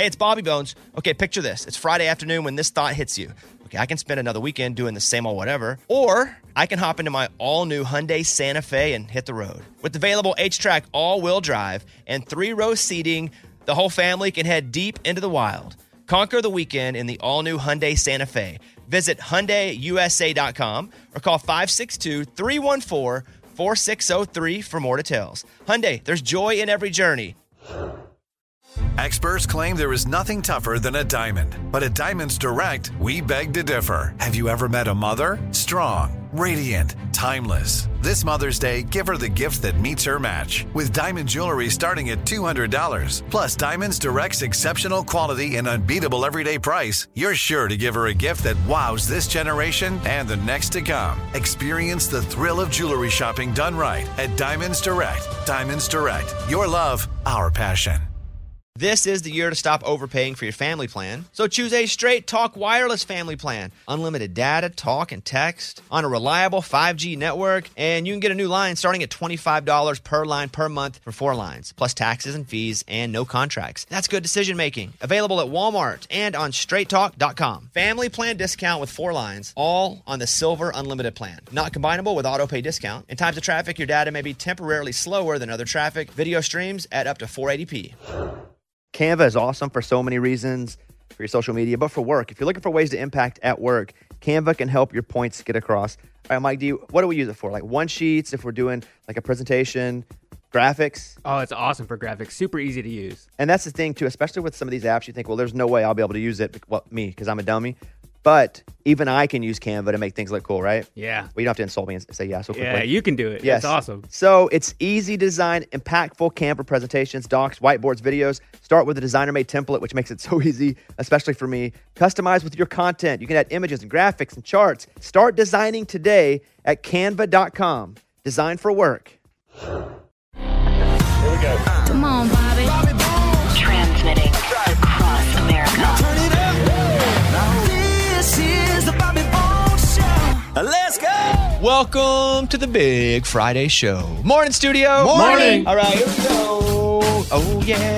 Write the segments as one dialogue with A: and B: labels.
A: Hey, it's Bobby Bones. Okay, picture this. It's Friday afternoon when this thought hits you. Okay, I can spend another weekend doing the same old whatever, or I can hop into my all-new Hyundai Santa Fe and hit the road. With available H-Track all-wheel drive and 3-row seating, the whole family can head deep into the wild. Conquer the weekend in the all-new Hyundai Santa Fe. Visit HyundaiUSA.com or call 562-314-4603 for more details. Hyundai, there's joy in every journey.
B: Experts claim there is nothing tougher than a diamond. But at Diamonds Direct, we beg to differ. Have you ever met a mother? Strong, radiant, timeless. This Mother's Day, give her the gift that meets her match. With diamond jewelry starting at $200. Plus Diamonds Direct's exceptional quality and unbeatable everyday price, you're sure to give her a gift that wows this generation and the next to come. Experience the thrill of jewelry shopping done right at Diamonds Direct. Diamonds Direct. Your love, our passion.
A: This is the year to stop overpaying for your family plan. So choose a Straight Talk Wireless family plan. Unlimited data, talk, and text on a reliable 5G network. And you can get a new line starting at $25 per line per month for 4 lines, plus taxes and fees and no contracts. That's good decision making. Available at Walmart and on straighttalk.com. Family plan discount with 4 lines, all on the Silver Unlimited plan. Not combinable with auto pay discount. In times of traffic, your data may be temporarily slower than other traffic. Video streams at up to 480p. Canva is awesome for so many reasons, for your social media, but for work. If you're looking for ways to impact at work, Canva can help your points get across. All right, Mike, what do we use it for? Like one-sheets, if we're doing like a presentation, graphics?
C: Oh, it's awesome for graphics. Super easy to use.
A: And that's the thing, too, especially with some of these apps, you think, well, there's no way I'll be able to use it, well, me, because I'm a dummy. But even I can use Canva to make things look cool, right?
C: Yeah.
A: Well, you don't have to insult me and say yeah so quickly.
C: Yeah, you can do it.
A: Yes.
C: It's awesome.
A: So it's easy to design impactful Canva presentations, docs, whiteboards, videos. Start with a designer-made template, which makes it so easy, especially for me. Customize with your content. You can add images and graphics and charts. Start designing today at canva.com. Design for work.
D: Here we go. Come on, Bobby. Transmitting across America. Turn it up. This is the Bobby Bones Show.
A: Let's go. Welcome to the Big Friday Show. Morning, studio.
C: Morning.
A: All right, here we go. Oh, yeah.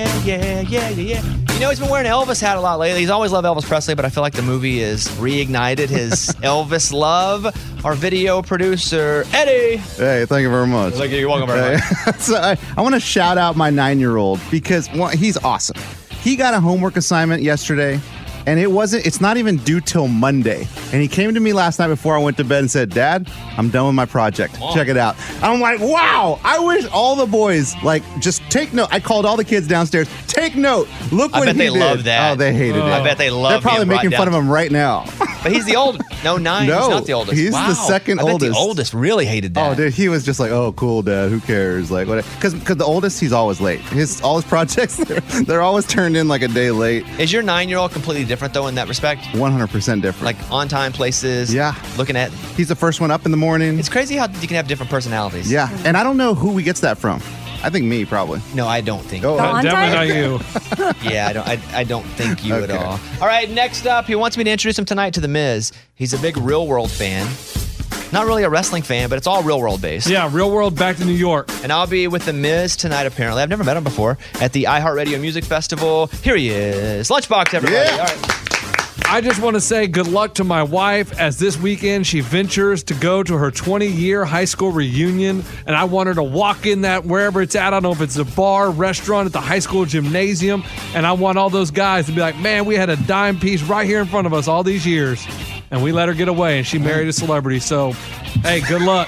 A: You know, he's been wearing an Elvis hat a lot lately. He's always loved Elvis Presley, but I feel like the movie has reignited his Elvis love. Our video producer, Eddie.
E: Hey, thank you very much.
A: You're welcome very much.
E: So I want to shout out my 9-year-old because he's awesome. He got a homework assignment yesterday, and it's not even due till Monday. And he came to me last night before I went to bed and said, Dad, I'm done with my project. Check it out. I'm like, wow, I wish all the boys, just take note. I called all the kids downstairs. Take note. Look what he did.
A: I bet they love that.
E: Oh, they hated it.
A: I bet they love it.
E: They're probably making fun of him right now.
A: But he's the oldest. No, 9.
E: No,
A: he's not the oldest.
E: He's the second oldest.
A: I bet the oldest really hated that.
E: Oh, dude, he was just like, oh, cool, Dad. Who cares? Like, what? Because the oldest, he's always late. All his projects, they're always turned in like a day late.
A: Is your 9-year-old completely different, though, in that respect?
E: 100% different.
A: Like on-time places?
E: Yeah.
A: Looking at...
E: He's the first one up in the morning.
A: It's crazy how you can have different personalities.
E: Yeah. And I don't know who he gets that from. I think me, probably.
A: No, I don't think.
E: Oh,
C: Definitely not you.
A: Yeah, I don't think you at all. All right, next up, he wants me to introduce him tonight to The Miz. He's a big Real World fan. Not really a wrestling fan, but it's all Real World based.
F: Yeah, Real World back to New York.
A: And I'll be with The Miz tonight, apparently. I've never met him before. At the iHeartRadio Music Festival. Here he is. Lunchbox, everybody.
E: Yeah.
A: All right.
F: I just want to say good luck to my wife as this weekend she ventures to go to her 20-year high school reunion. And I want her to walk in that wherever it's at. I don't know if it's a bar, restaurant, at the high school gymnasium. And I want all those guys to be like, man, we had a dime piece right here in front of us all these years. And we let her get away, and she married a celebrity. So, hey, good luck.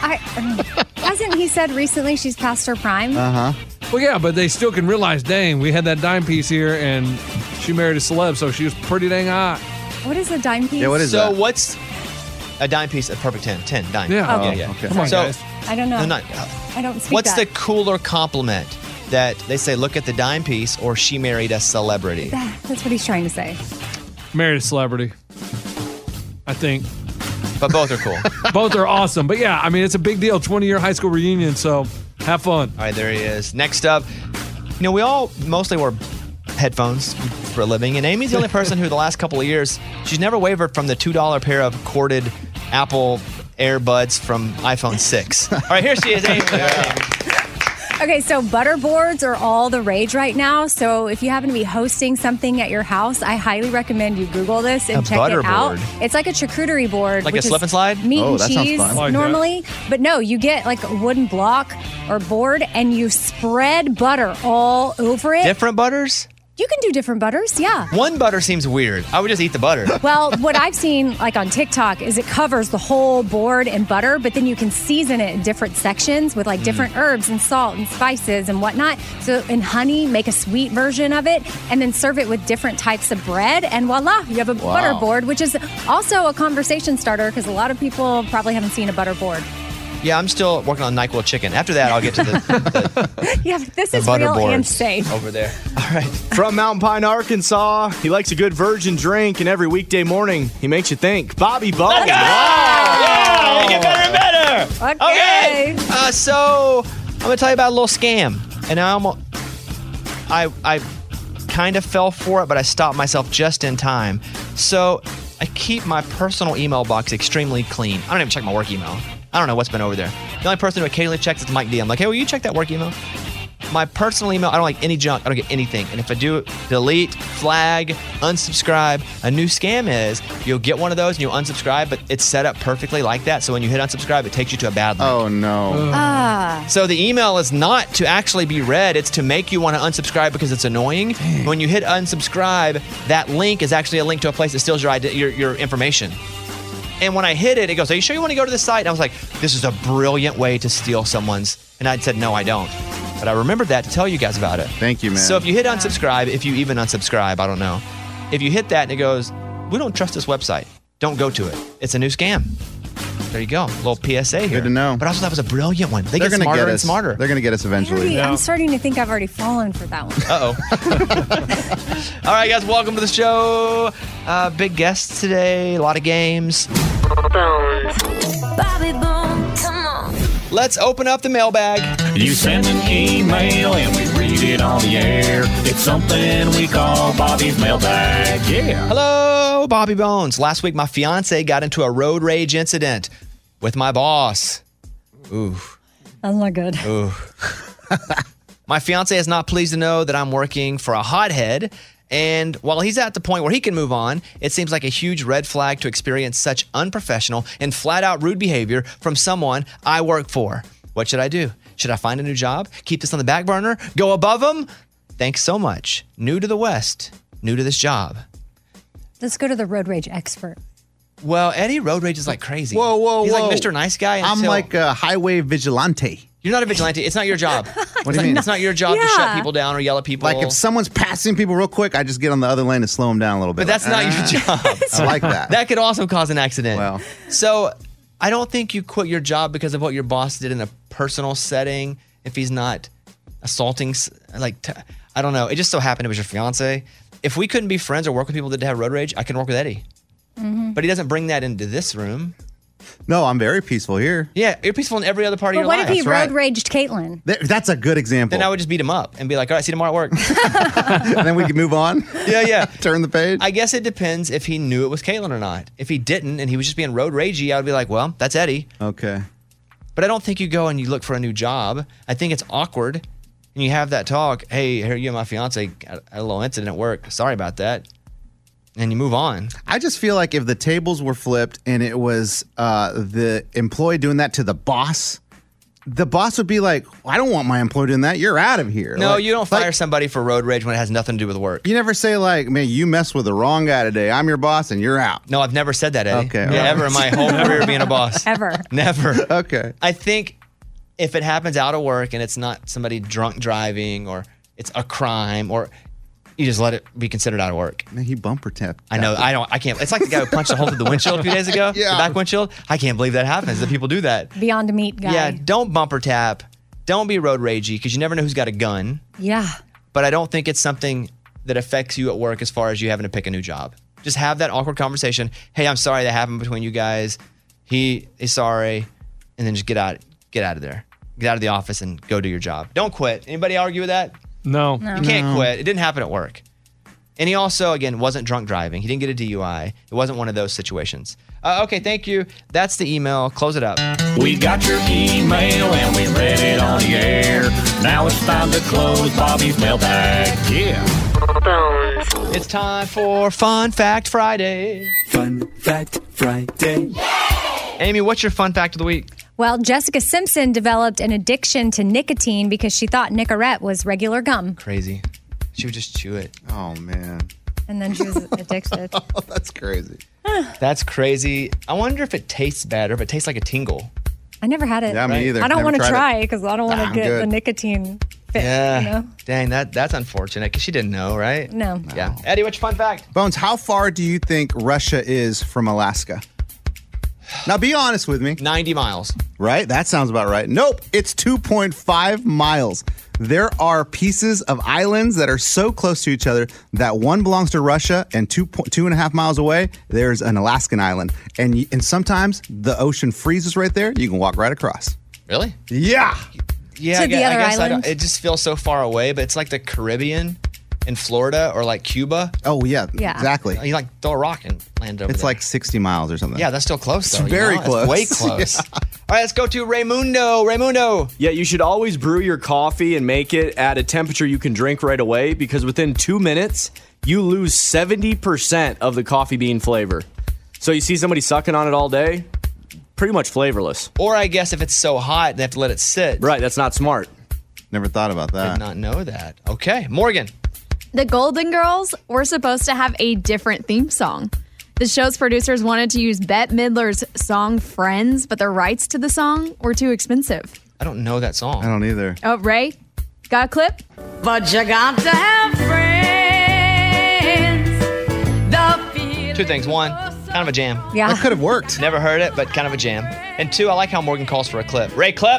G: Hasn't he said recently she's past her prime?
E: Uh-huh.
F: Well, yeah, but they still can realize, dang, we had that dime piece here, and she married a celeb, so she was pretty dang hot.
G: What is a dime piece?
E: Yeah, what is that?
A: So what's a dime piece? A perfect 10 dime.
F: Yeah.
G: Okay.
A: Yeah.
E: Okay.
F: Come on,
A: So-
F: guys.
G: I don't know.
A: No, not,
G: I don't speak
A: what's the
G: that.
A: cooler compliment that they say, look at the dime piece, or she married a celebrity?
G: That's what he's trying to say.
F: Married a celebrity, I think.
A: But both are cool. All
F: Both are awesome. But yeah, I mean, it's a big deal. 20-year high school reunion, so have fun.
A: right, there he is. Next up, we all mostly wear headphones for a living, and Amy's the only person who the last couple of years, she's never wavered from the $2 pair of corded Apple AirBuds from iPhone 6. All right, here she is, Amy.
G: Okay, so butter boards are all the rage right now. So if you happen to be hosting something at your house, I highly recommend you Google this and check
A: butter
G: it out.
A: board?
G: It's like a charcuterie board.
A: Like
G: which
A: a slip
G: is
A: and slide?
G: Meat
E: Oh,
G: and
E: that sounds
G: cheese
E: fun.
F: Like
G: normally. But no, you get like a wooden block or board and you spread butter all over it.
A: Different butters?
G: You can do different butters, yeah.
A: One butter seems weird. I would just eat the butter.
G: Well, what I've seen like on TikTok is it covers the whole board in butter, but then you can season it in different sections with like different herbs and salt and spices and whatnot. So in honey, make a sweet version of it and then serve it with different types of bread. And voila, you have a butter board, which is also a conversation starter because a lot of people probably haven't seen a butter board.
A: Yeah, I'm still working on NyQuil chicken. After that, I'll get to the
G: Yeah, this
A: the
G: is
A: butter
G: real and
A: boards
G: safe.
A: over there. All right.
H: From Mountain Pine, Arkansas, he likes a good virgin drink, and every weekday morning, he makes you think. Bobby Bones.
A: Yeah, they get better and better.
G: Okay.
A: So I'm gonna tell you about a little scam, and I kind of fell for it, but I stopped myself just in time. So I keep my personal email box extremely clean. I don't even check my work email. I don't know what's been over there. The only person who occasionally checks is Mike D. I'm like, hey, will you check that work email? My personal email, I don't like any junk. I don't get anything. And if I do, delete, flag, unsubscribe. A new scam is you'll get one of those and you'll unsubscribe, but it's set up perfectly like that. So when you hit unsubscribe, it takes you to a bad link.
E: Oh, no.
A: So the email is not to actually be read. It's to make you want to unsubscribe because it's annoying. When you hit unsubscribe, that link is actually a link to a place that steals your information. And when I hit it, it goes, are you sure you want to go to this site? And I was like, this is a brilliant way to steal someone's. And I said, no, I don't. But I remembered that to tell you guys about it.
E: Thank you, man.
A: So if you hit unsubscribe, if you even unsubscribe, I don't know. If you hit that and it goes, we don't trust this website, don't go to it. It's a new scam. There you go. A little PSA here.
E: Good to know.
A: But also that was a brilliant one. They
E: They're
A: get
E: going to
A: smarter
E: get
A: and
E: us.
A: smarter.
E: They're going to get us eventually.
G: I'm starting to think I've already fallen for that one.
A: Uh-oh. All right, guys, welcome to the show. Big guests today, a lot of games.
D: Bobby Bones, come on.
A: Let's open up the mailbag.
I: You send an email and we read it on the air. It's something we call Bobby's mailbag. Yeah.
A: Hello, Bobby Bones. Last week, my fiance got into a road rage incident with my boss. Ooh.
G: That's not good.
A: Ooh. My fiance is not pleased to know that I'm working for a hothead. And while he's at the point where he can move on, it seems like a huge red flag to experience such unprofessional and flat out rude behavior from someone I work for. What should I do? Should I find a new job? Keep this on the back burner? Go above him? Thanks so much. New to the West, new to this job.
G: Let's go to the road rage expert.
A: Well, Eddie road rage is like crazy.
E: Whoa.
A: He's like Mr. Nice Guy.
E: I'm
A: until-
E: like a highway vigilante.
A: You're not a vigilante. It's not your job.
E: What do you mean?
A: It's not your job to shut people down or yell at people.
E: Like if someone's passing people real quick, I just get on the other lane and slow them down a little bit.
A: But that's not your job.
E: I like that.
A: That could also cause an accident.
E: Well.
A: So I don't think you quit your job because of what your boss did in a personal setting. If he's not assaulting, I don't know. It just so happened it was your fiance. If we couldn't be friends or work with people that have road rage, I can work with Eddie.
G: Mm-hmm.
A: But he doesn't bring that into this room.
E: No, I'm very peaceful here.
A: Yeah, you're peaceful in every other part of
G: But
A: your
G: what
A: life.
G: if he
E: That's right.
G: road raged Caitlin?
E: That's a good example.
A: Then I would just beat him up and be like, all right, see you tomorrow at work.
E: And then we can move on.
A: Yeah.
E: Turn the page.
A: I guess it depends if he knew it was Caitlin or not. If he didn't and he was just being road ragey, I would be like, well, that's Eddie.
E: Okay.
A: But I don't think you go and you look for a new job. I think it's awkward. And you have that talk. Hey, here you and my fiance had a little incident at work. Sorry about that. And you move on.
E: I just feel like if the tables were flipped and it was the employee doing that to the boss would be like, I don't want my employee doing that. You're out of here.
A: No,
E: Like-
A: you don't fire
E: like,
A: somebody for road rage when it has nothing to do with work.
E: You never say like, man, you messed with the wrong guy today. I'm your boss and you're out.
A: No, I've never said that, Eddie.
E: Okay,
A: Yeah,
E: all right.
A: ever in my whole career being a boss.
G: Ever.
A: Never.
E: Okay.
A: I think if it happens out of work and it's not somebody drunk driving or it's a crime or you just let it be considered out of work.
E: Man, he bumper tapped.
A: I know. I can't. It's like the guy who punched a hole through the windshield a few days ago.
E: Yeah.
A: The back windshield. I can't believe that happens. That people do that.
G: Beyond meat guy.
A: Yeah. Don't bumper tap. Don't be road ragey because you never know who's got a gun.
G: Yeah.
A: But I don't think it's something that affects you at work as far as you having to pick a new job. Just have that awkward conversation. Hey, I'm sorry that happened between you guys. He is sorry, and then just get out of there. Get out of the office and go do your job. Don't quit. Anybody argue with that?
F: No.
A: You can't quit. It didn't happen at work. And he also, again, wasn't drunk driving. He didn't get a DUI. It wasn't one of those situations. Okay, thank you. That's the email. Close it up.
I: We got your email and we read it on the air. Now it's time to close Bobby's mailbag. Yeah.
A: It's time for Fun Fact Friday.
J: Fun Fact Friday.
A: Amy, what's your fun fact of the week?
G: Well, Jessica Simpson developed an addiction to nicotine because she thought Nicorette was regular gum.
A: Crazy. She would just chew it.
E: Oh, man.
G: And then she was addicted.
E: Oh, that's crazy.
A: That's crazy. I wonder if it tastes bad or if it tastes like a tingle.
G: I never had it.
E: Yeah, me either.
G: I don't
E: Never
G: want to
E: tried
G: try
E: it.
G: because I don't want
E: Nah,
G: to
E: I'm
G: get
E: good.
G: the nicotine fit.
A: Yeah.
G: You know?
A: Dang, that's unfortunate because she didn't know, right?
G: No.
A: Yeah. Eddie, what's your fun fact?
E: Bones, how far do you think Russia is from Alaska? Now, be honest with me.
A: 90 miles.
E: Right? That sounds about right. Nope. It's 2.5 miles. There are pieces of islands that are so close to each other that one belongs to Russia and 2.5 miles away, there's an Alaskan island. And sometimes the ocean freezes right there. You can walk right across.
A: Really?
E: Yeah.
A: Yeah,
G: To the other
A: I guess
G: island?
A: it just feels so far away, but it's like the Caribbean in Florida or like Cuba.
E: Oh, yeah.
G: Yeah.
E: Exactly.
A: You like throw a rock and land over
E: It's
A: there.
E: like 60 miles or something.
A: Yeah, that's still close though.
E: It's very close.
A: It's way close. All right, let's go to Raymundo. Raymundo.
H: Yeah, you should always brew your coffee and make it at a temperature you can drink right away because within 2 minutes, you lose 70% of the coffee bean flavor. So you see somebody sucking on it all day, pretty much flavorless.
A: Or I guess if it's so hot, they have to let it sit.
H: Right, that's not smart.
E: Never thought about
A: Did
E: that.
A: not know that. Okay, Morgan.
K: The Golden Girls were supposed to have a different theme song. The show's producers wanted to use Bette Midler's song Friends, but the rights to the song were too expensive.
A: I don't know that song.
E: I don't either.
K: Oh, Ray, got a clip?
D: But you got to have friends. The
A: Two things. One, kind of a jam.
G: Yeah.
E: That could have worked.
A: Never heard it, but kind of a jam. And two, I like how Morgan calls for a clip. Ray, clip.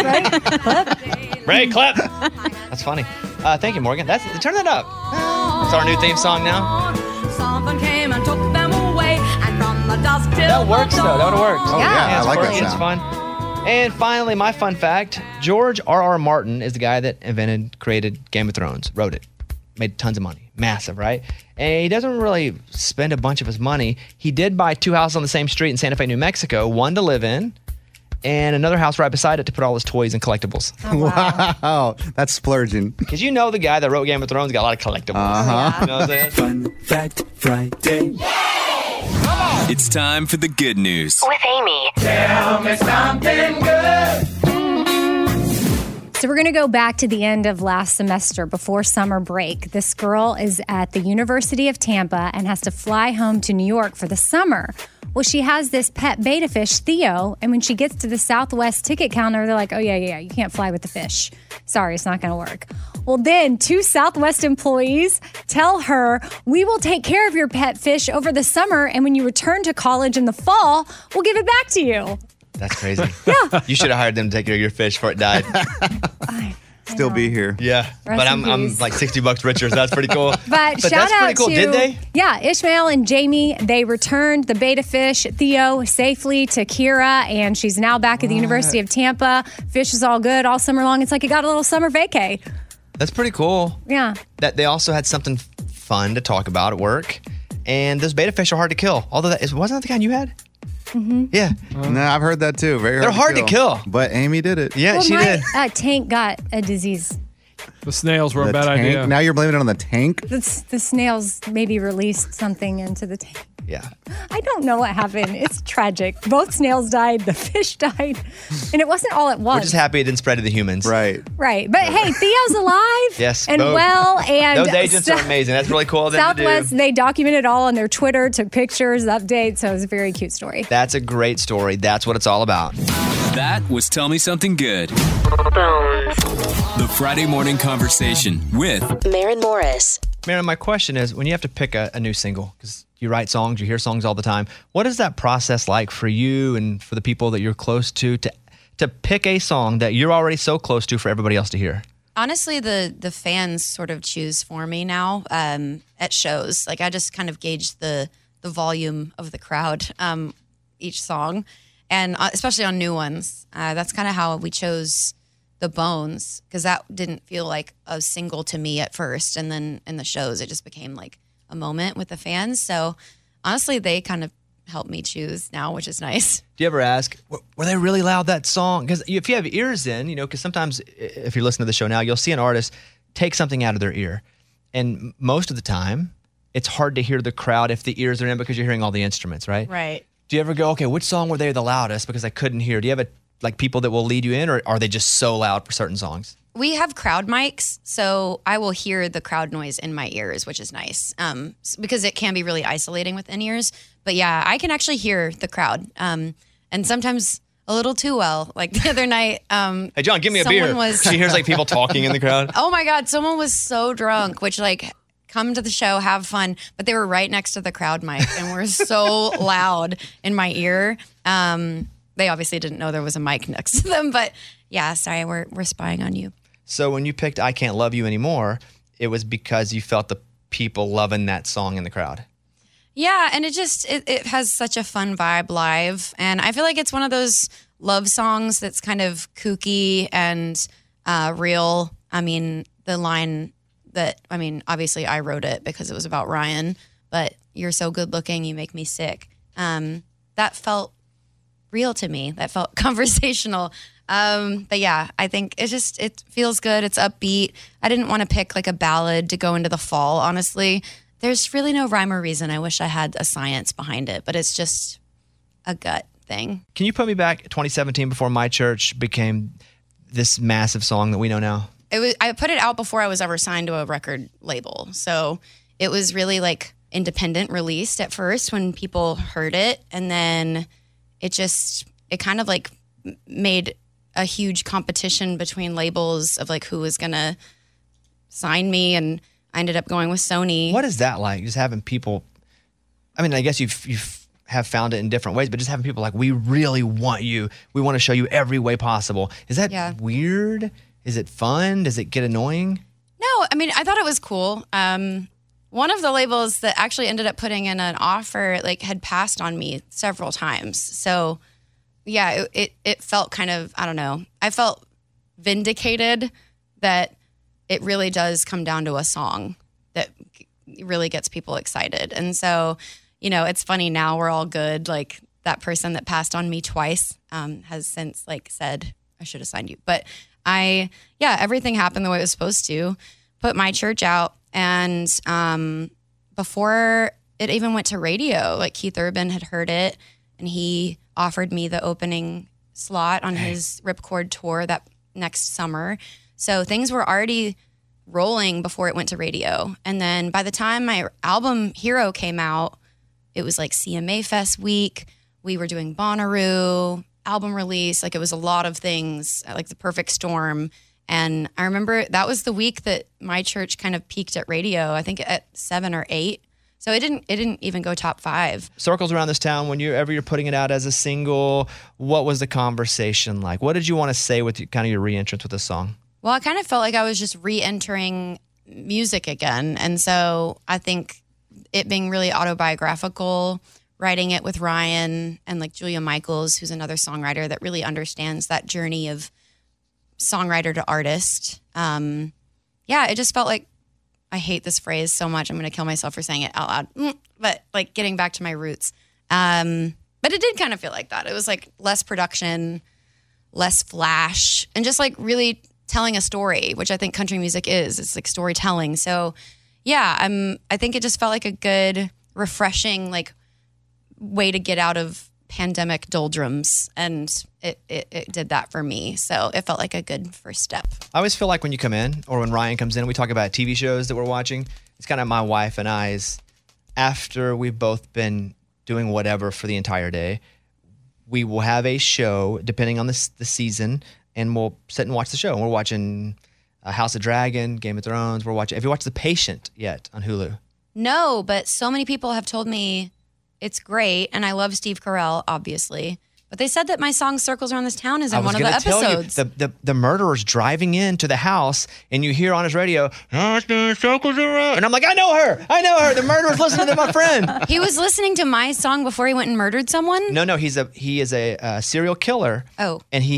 A: Ray, clip. That's funny. Thank you, Morgan. Turn that up. It's our new theme song now.
D: Something came and took them away, and from the dusk till
A: That works, though. That would work.
E: Oh, yeah, I like that
A: It's
E: sound.
A: fun. And finally, my fun fact, George R.R. Martin is the guy that created Game of Thrones, wrote it, made tons of money. Massive, right? And he doesn't really spend a bunch of his money. He did buy 2 houses on the same street in Santa Fe, New Mexico, one to live in, and another house right beside it to put all his toys and collectibles.
E: Wow. That's splurging.
A: Because you know the guy that wrote Game of Thrones got a lot of collectibles.
E: Uh-huh.
A: You know what I'm saying?
J: Fun Fact Friday.
L: It's time for the good news.
D: with Amy.
G: So we're going to go back to the end of last semester before summer break. This girl is at the University of Tampa and has to fly home to New York for the summer. Well, she has this pet betta fish, Theo, and when she gets to the Southwest ticket counter, they're like, oh, yeah, you can't fly with the fish. Sorry, it's not going to work. Well, then 2 Southwest employees tell her, we will take care of your pet fish over the summer, and when you return to college in the fall, we'll give it back to you.
A: That's crazy. Yeah. You should have hired them to take care of your fish before it died.
E: Still be here.
A: Yeah.
G: Rest
A: But
G: in
A: I'm
G: peace.
A: like $60 richer, so that's pretty cool.
G: But shout
A: that's
G: out
A: pretty cool.
G: to
A: Did they?
G: Yeah, Ishmael and Jamie. They returned the betta fish Theo safely to Kira, and she's now back at the University of Tampa. Fish is all good all summer long. It's like it got a little summer vacay.
A: That's pretty cool.
G: Yeah.
A: That they also had something fun to talk about at work. And those betta fish are hard to kill. Although wasn't that the kind you had?
G: Mm-hmm.
A: Yeah.
E: No, I've heard that too.
A: They're hard to kill.
E: But Amy did it.
A: Yeah,
G: Well,
A: she
G: my
A: did.
G: tank got a disease.
F: The snails were
E: The
F: a bad
E: tank.
F: idea.
E: Now you're blaming it on the tank?
G: The snails maybe released something into the tank.
A: Yeah.
G: I don't know what happened. It's tragic. Both snails died. The fish died. And it wasn't all at
A: We're
G: once.
A: just happy it didn't spread to the humans.
E: Right.
G: Right. But hey, Theo's alive.
A: Yes.
G: And
A: both.
G: well. And
A: those agents are amazing. That's really cool of them to
G: Southwest,
A: do.
G: they documented all on their Twitter, took pictures, updates. So it was a very cute story.
A: That's a great story. That's what it's all about.
L: That was Tell Me Something Good. The Friday morning conversation with
M: Maren Morris.
A: Maren, my question is, when you have to pick a new single, because you write songs, you hear songs all the time, what is that process like for you and for the people that you're close to pick a song that you're already so close to for everybody else to hear?
N: Honestly, the fans sort of choose for me now at shows. Like I just kind of gauge the volume of the crowd each song, and especially on new ones. That's kind of how we chose the Bones, because that didn't feel like a single to me at first. And then in the shows, it just became like a moment with the fans. So honestly, they kind of help me choose now, which is nice.
A: Do you ever ask, were they really loud, that song? Because if you have ears in, because sometimes if you're listening to the show now, you'll see an artist take something out of their ear. And most of the time, it's hard to hear the crowd if the ears are in because you're hearing all the instruments, right?
N: Right.
A: Do you ever go, okay, which song were they the loudest because I couldn't hear? Do you have people that will lead you in, or are they just so loud for certain songs?
N: We have crowd mics, so I will hear the crowd noise in my ears, which is nice because it can be really isolating with in-ears. But yeah, I can actually hear the crowd, and sometimes a little too well. Like the other night.
A: Hey, John, give me a beer. She hears like people talking in the crowd.
N: Oh my God, someone was so drunk, which come to the show, have fun, but they were right next to the crowd mic and were so loud in my ear. They obviously didn't know there was a mic next to them, but yeah, sorry, we're spying on you.
A: So when you picked I Can't Love You Anymore, it was because you felt the people loving that song in the crowd.
N: Yeah, and it has such a fun vibe live, and I feel like it's one of those love songs that's kind of kooky and real. I mean, the line obviously I wrote it because it was about Ryan, but you're so good looking, you make me sick. That felt real to me. That felt conversational. But yeah, I think it feels good. It's upbeat. I didn't want to pick like a ballad to go into the fall, honestly. There's really no rhyme or reason. I wish I had a science behind it, but it's just a gut thing.
A: Can you put me back 2017 before My Church became this massive song that we know now?
N: I put it out before I was ever signed to a record label. So it was really like independent released at first when people heard it. And then it kind of like made a huge competition between labels of like who was going to sign me. And I ended up going with Sony.
A: What is that like? Just having people, I mean, I guess you have found it in different ways, but just having people like, we really want you. We want to show you every way possible. Is that weird? Is it fun? Does it get annoying?
N: No, I mean, I thought it was cool. One of the labels that actually ended up putting in an offer had passed on me several times. So yeah, it felt kind of, I don't know. I felt vindicated that it really does come down to a song that really gets people excited. And so, it's funny now we're all good. Like that person that passed on me twice has since said, I should have signed you. But everything happened the way it was supposed to. Put My Church out, and before it even went to radio, Keith Urban had heard it, and he offered me the opening slot on his Ripcord tour that next summer. So things were already rolling before it went to radio. And then by the time my album Hero came out, it was CMA Fest week. We were doing Bonnaroo, album release. It was a lot of things, the perfect storm. And I remember that was the week that My Church kind of peaked at radio, I think at 7 or 8. So it didn't even go top 5.
A: Circles around this town, whenever you're putting it out as a single, what was the conversation like? What did you want to say with kind of your re-entrance with the song?
N: Well, I kind of felt like I was just re-entering music again. And so I think it being really autobiographical, writing it with Ryan and Julia Michaels, who's another songwriter that really understands that journey of songwriter to artist. It just felt like, I hate this phrase so much, I'm going to kill myself for saying it out loud, but getting back to my roots. But it did kind of feel like that. It was less production, less flash, and just really telling a story, which I think country music is. It's storytelling. So yeah, I think it just felt like a good, refreshing, way to get out of pandemic doldrums, and it did that for me. So it felt like a good first step.
A: I always feel like when you come in, or when Ryan comes in, we talk about TV shows that we're watching. It's kind of my wife and I's, after we've both been doing whatever for the entire day, we will have a show, depending on the season, and we'll sit and watch the show. And we're watching House of Dragon, Game of Thrones. We're watching. Have you watched The Patient yet on Hulu?
N: No, but so many people have told me it's great, and I love Steve Carell, obviously. But they said that my song "Circles Around This Town" is in one of the episodes.
A: The murderer's driving into the house, and you hear on his radio, "Circles around," and I'm like, I know her. The murderer's listening to my friend.
N: He was listening to my song before he went and murdered someone?
A: No, he is a serial killer.
N: Oh.
A: And he has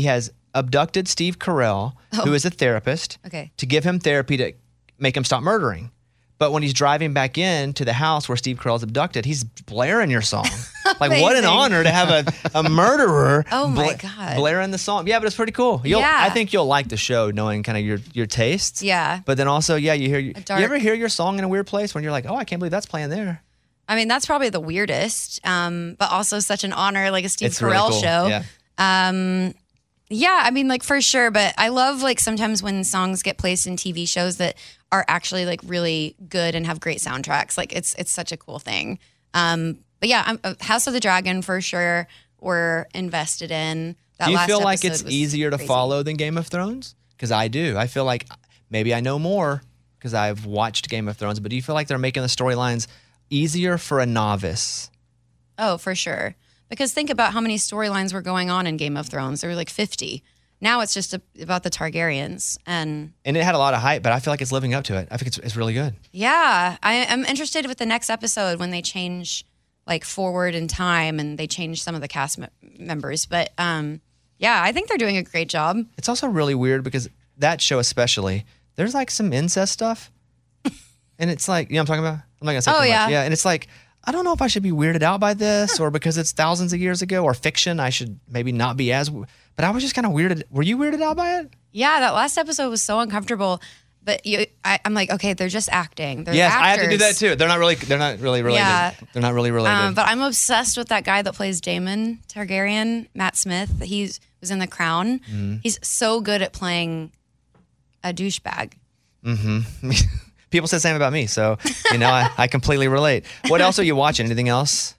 A: abducted Steve Carell, who is a therapist,
N: Okay.
A: to give him therapy to make him stop murdering. But when he's driving back in to the house where Steve Carell's abducted, he's blaring your song. Like, what an
N: Amazing.
A: honor to have a murderer
N: Oh my God.
A: blaring the song. Yeah, but it's pretty cool.
N: Yeah.
A: I think you'll like the show knowing kind of your tastes.
N: Yeah.
A: But then also, you hear you
N: dark-
A: ever hear your song in a weird place when you're like, oh, I can't believe that's playing there.
N: I mean, that's probably the weirdest, but also such an honor, like a Steve
A: It's really
N: Carell
A: cool.
N: show.
A: Yeah.
N: Yeah, I mean, like for sure. But I love like sometimes when songs get placed in TV shows that are actually like really good and have great soundtracks. Like it's such a cool thing. But yeah, House of the Dragon for sure. We're invested in. That
A: Do you
N: last
A: feel like
N: episode
A: it's
N: was
A: easier to
N: crazy.
A: follow than Game of Thrones? Because I do. I feel like maybe I know more because I've watched Game of Thrones. But do you feel like they're making the storylines easier for a novice?
N: Oh, for sure. Because think about how many storylines were going on in Game of Thrones. There were like 50. Now it's just about the Targaryens. And
A: And it had a lot of hype, but I feel like it's living up to it. I think it's really good.
N: yeah, I'm interested with the next episode when they change like forward in time and they change some of the cast members. But yeah, I think they're doing a great job.
A: It's also really weird because that show especially, there's like some incest stuff. And it's like, you know what I'm talking about? I'm not going to say
N: Oh,
A: too
N: yeah.
A: much. Yeah, and it's like, I don't know if I should be weirded out by this or because it's thousands of years ago or fiction, I should maybe not be as, but I was just kind of weirded. Were you weirded out by it?
N: Yeah, that last episode was so uncomfortable. But I'm like, okay, they're just acting. They're
A: Yes,
N: actors.
A: I have to do that too. They're not really related.
N: Yeah.
A: They're not really related.
N: But I'm obsessed with that guy that plays Daemon Targaryen, Matt Smith. He was in The Crown.
A: Mm-hmm.
N: He's so good at playing a douchebag.
A: Mm-hmm. People said the same about me, so I completely relate. What else are you watching? Anything else?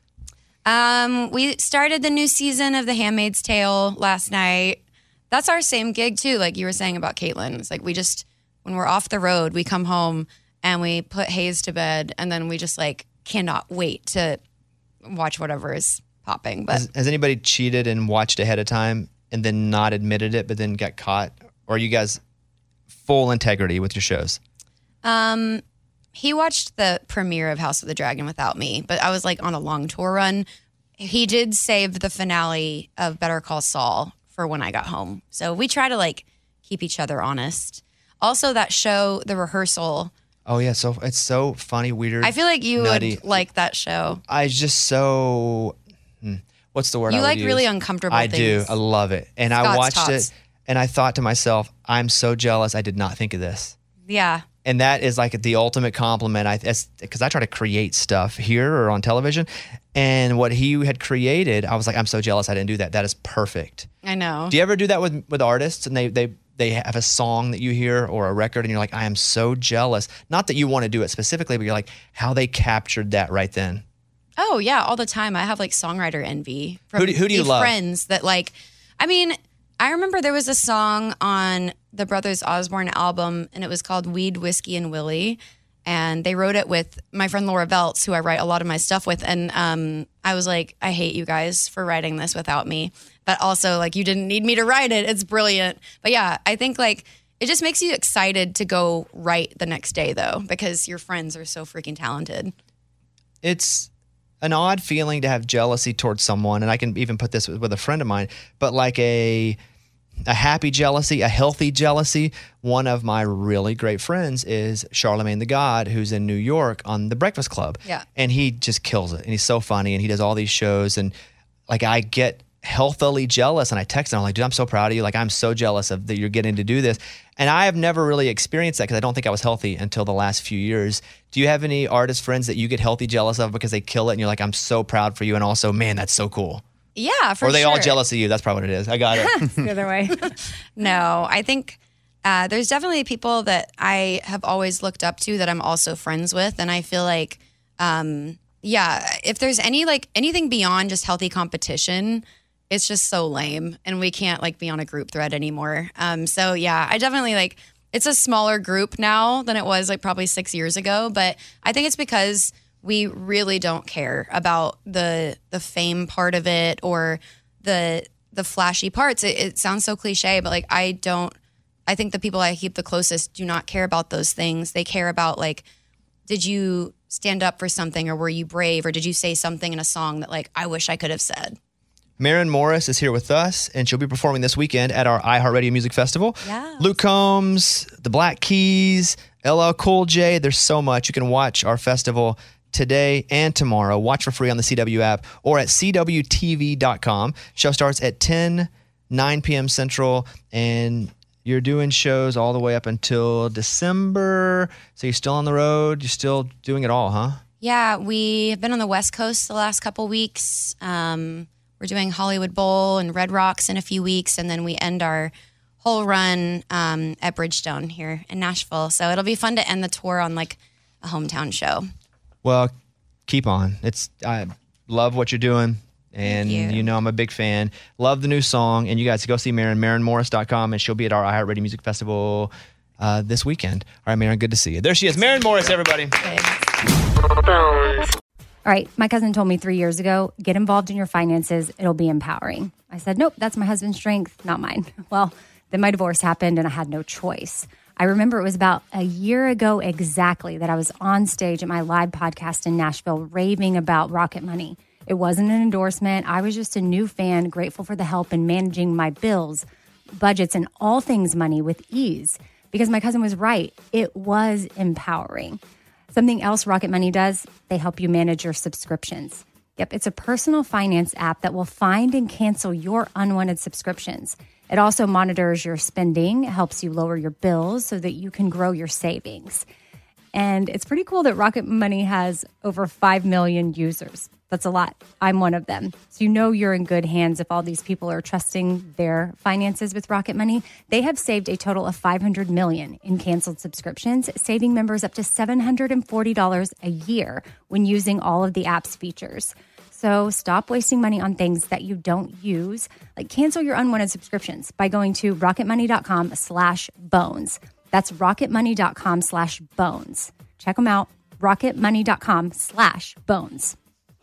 N: We started the new season of The Handmaid's Tale last night. That's our same gig too, like you were saying about Caitlin. It's like when we're off the road, we come home and we put Hayes to bed, and then we just like cannot wait to watch whatever is popping. But
A: Has anybody cheated and watched ahead of time and then not admitted it, but then got caught? Or are you guys full integrity with your shows?
N: He watched the premiere of House of the Dragon without me, but I was like on a long tour run. He did save the finale of Better Call Saul for when I got home. So we try to like keep each other honest. Also, that show, The Rehearsal.
A: Oh yeah, so it's so funny, weird.
N: I feel like you
A: nutty.
N: would like that show.
A: I just so what's the word?
N: You
A: I would
N: like
A: use?
N: really uncomfortable
A: I
N: things.
A: do. I love it, and I
N: Scott's
A: watched
N: tops.
A: it, and I thought to myself, I'm so jealous. I did not think of this.
N: Yeah.
A: And that is like the ultimate compliment. Because I try to create stuff here or on television, and what he had created, I was like, I'm so jealous I didn't do that. That is perfect.
N: I know.
A: Do you ever do that with artists, and they have a song that you hear or a record, and you're like, I am so jealous. Not that you want to do it specifically, but you're like, how they captured that right then.
N: Oh yeah, all the time. I have like songwriter envy from
A: Who do you love?
N: friends that like. I mean, I remember there was a song on the Brothers Osborne album, and it was called "Weed, Whiskey, and Willie," and they wrote it with my friend Laura Veltz, who I write a lot of my stuff with. And I was like, I hate you guys for writing this without me, but also like you didn't need me to write it. It's brilliant. But yeah, I think like it just makes you excited to go write the next day though, because your friends are so freaking talented.
A: It's an odd feeling to have jealousy towards someone, and I can even put this with a friend of mine, but like a happy jealousy, a healthy jealousy. One of my really great friends is Charlemagne the God, who's in New York on The Breakfast Club.
N: Yeah.
A: And he just kills it. And he's so funny, and he does all these shows. And like I get healthily jealous, and I text him, I'm like, dude, I'm so proud of you. Like I'm so jealous of that you're getting to do this. And I have never really experienced that because I don't think I was healthy until the last few years. Do you have any artist friends that you get healthy jealous of because they kill it and you're like, I'm so proud for you, and also, man, that's so cool?
N: Yeah, for
A: Or are they
N: sure.
A: all jealous of you? That's probably what it is. I got it.
G: The other way.
N: No, I think there's definitely people that I have always looked up to that I'm also friends with. And I feel like, if there's anything beyond just healthy competition, it's just so lame. And we can't like be on a group thread anymore. So yeah, I definitely like, it's a smaller group now than it was like probably 6 years ago. But I think it's because we really don't care about the fame part of it or the flashy parts. It sounds so cliche, but like I think the people I keep the closest do not care about those things. They care about like, did you stand up for something, or were you brave, or did you say something in a song that like I wish I could have said?
A: Maren Morris is here with us, and she'll be performing this weekend at our iHeartRadio Music Festival.
G: Yeah.
A: Luke Combs, the Black Keys, LL Cool J. There's so much. You can watch our festival today and tomorrow. Watch for free on the CW app or at cwtv.com. Show starts at 9 p.m. Central, and you're doing shows all the way up until December. So you're still on the road. You're still doing it all, huh?
N: Yeah, we have been on the West Coast the last couple weeks. We're doing Hollywood Bowl and Red Rocks in a few weeks, and then we end our whole run at Bridgestone here in Nashville. So it'll be fun to end the tour on like a hometown show.
A: Well, keep on. I love what you're doing, and you know I'm a big fan. Love the new song, and you guys go see Maren, MarenMorris.com, and she'll be at our iHeartRadio Music Festival this weekend. All right, Maren, good to see you. There she is, Maren Morris, everybody.
G: All right, my cousin told me 3 years ago, get involved in your finances. It'll be empowering. I said, nope, that's my husband's strength, not mine. Well, then my divorce happened and I had no choice. I remember it was about a year ago exactly that I was on stage at my live podcast in Nashville raving about Rocket Money. It wasn't an endorsement. I was just a new fan, grateful for the help in managing my bills, budgets, and all things money with ease. Because my cousin was right. It was empowering. Something else Rocket Money does, they help you manage your subscriptions. Yep, it's a personal finance app that will find and cancel your unwanted subscriptions. It also monitors your spending, helps you lower your bills so that you can grow your savings. And it's pretty cool that Rocket Money has over 5 million users. That's a lot. I'm one of them. So you know you're in good hands if all these people are trusting their finances with Rocket Money. They have saved a total of $500 million in canceled subscriptions, saving members up to $740 a year when using all of the app's features. So stop wasting money on things that you don't use. Like cancel your unwanted subscriptions by going to rocketmoney.com/bones. That's rocketmoney.com/bones. Check them out. rocketmoney.com/bones.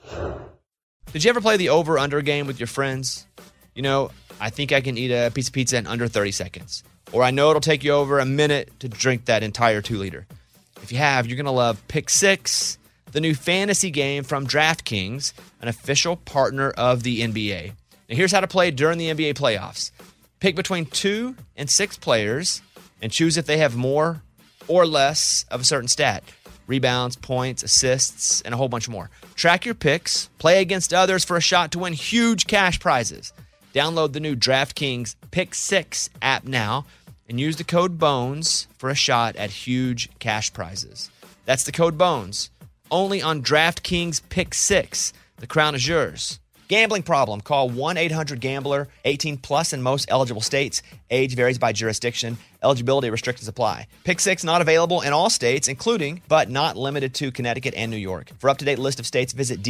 A: Did you ever play the over-under game with your friends? You know, I think I can eat a piece of pizza in under 30 seconds. Or I know it'll take you over a minute to drink that entire 2-liter. If you have, you're going to love Pick Six, the new fantasy game from DraftKings, an official partner of the NBA. Now, here's how to play during the NBA playoffs. Pick between 2 and 6 players and choose if they have more or less of a certain stat. Rebounds, points, assists, and a whole bunch more. Track your picks, play against others for a shot to win huge cash prizes. Download the new DraftKings Pick 6 app now and use the code BONES for a shot at huge cash prizes. That's the code BONES. Only on DraftKings Pick 6. The crown is yours. Gambling problem? Call 1-800-GAMBLER. 18 plus in most eligible states. Age varies by jurisdiction. Eligibility restrictions apply. Pick 6 not available in all states, including but not limited to Connecticut and New York. For up-to-date list of states, visit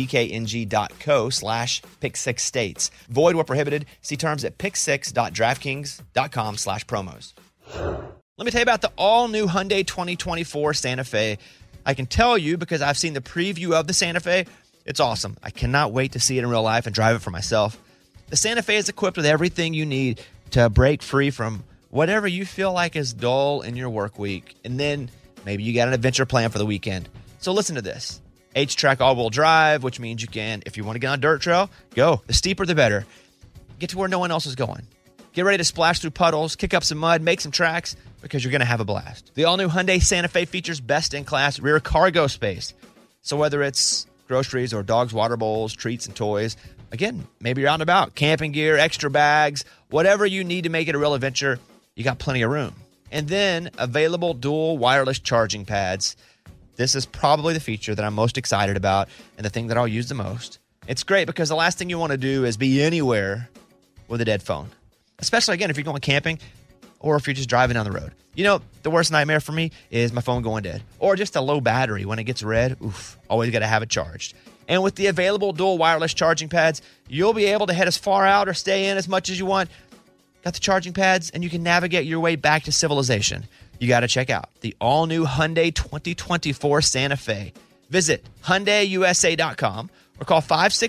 A: dkng.co/pick6states. Void where prohibited. See terms at pick6.draftkings.com/promos. Let me tell you about the all-new Hyundai 2024 Santa Fe. I can tell you because I've seen the preview of the Santa Fe. It's awesome. I cannot wait to see it in real life and drive it for myself. The Santa Fe is equipped with everything you need to break free from whatever you feel like is dull in your work week. And then maybe you got an adventure plan for the weekend. So listen to this. H-Track all-wheel drive, which means you can, if you want to get on a dirt trail, go. The steeper, the better. Get to where no one else is going. Get ready to splash through puddles, kick up some mud, make some tracks, because you're going to have a blast. The all-new Hyundai Santa Fe features best-in-class rear cargo space. So whether it's groceries or dogs' water bowls, treats, and toys. Again, maybe you're out and about. Camping gear, extra bags, whatever you need to make it a real adventure, you got plenty of room. And then available dual wireless charging pads. This is probably the feature that I'm most excited about and the thing that I'll use the most. It's great because the last thing you want to do is be anywhere with a dead phone. Especially, again, if you're going camping or if you're just driving down the road. You know, the worst nightmare for me is my phone going dead. Or just a low battery when it gets red. Oof, always got to have it charged. And with the available dual wireless charging pads, you'll be able to head as far out or stay in as much as you want. Got the charging pads, and you can navigate your way back to civilization. You got to check out the all-new Hyundai 2024 Santa Fe. Visit HyundaiUSA.com or call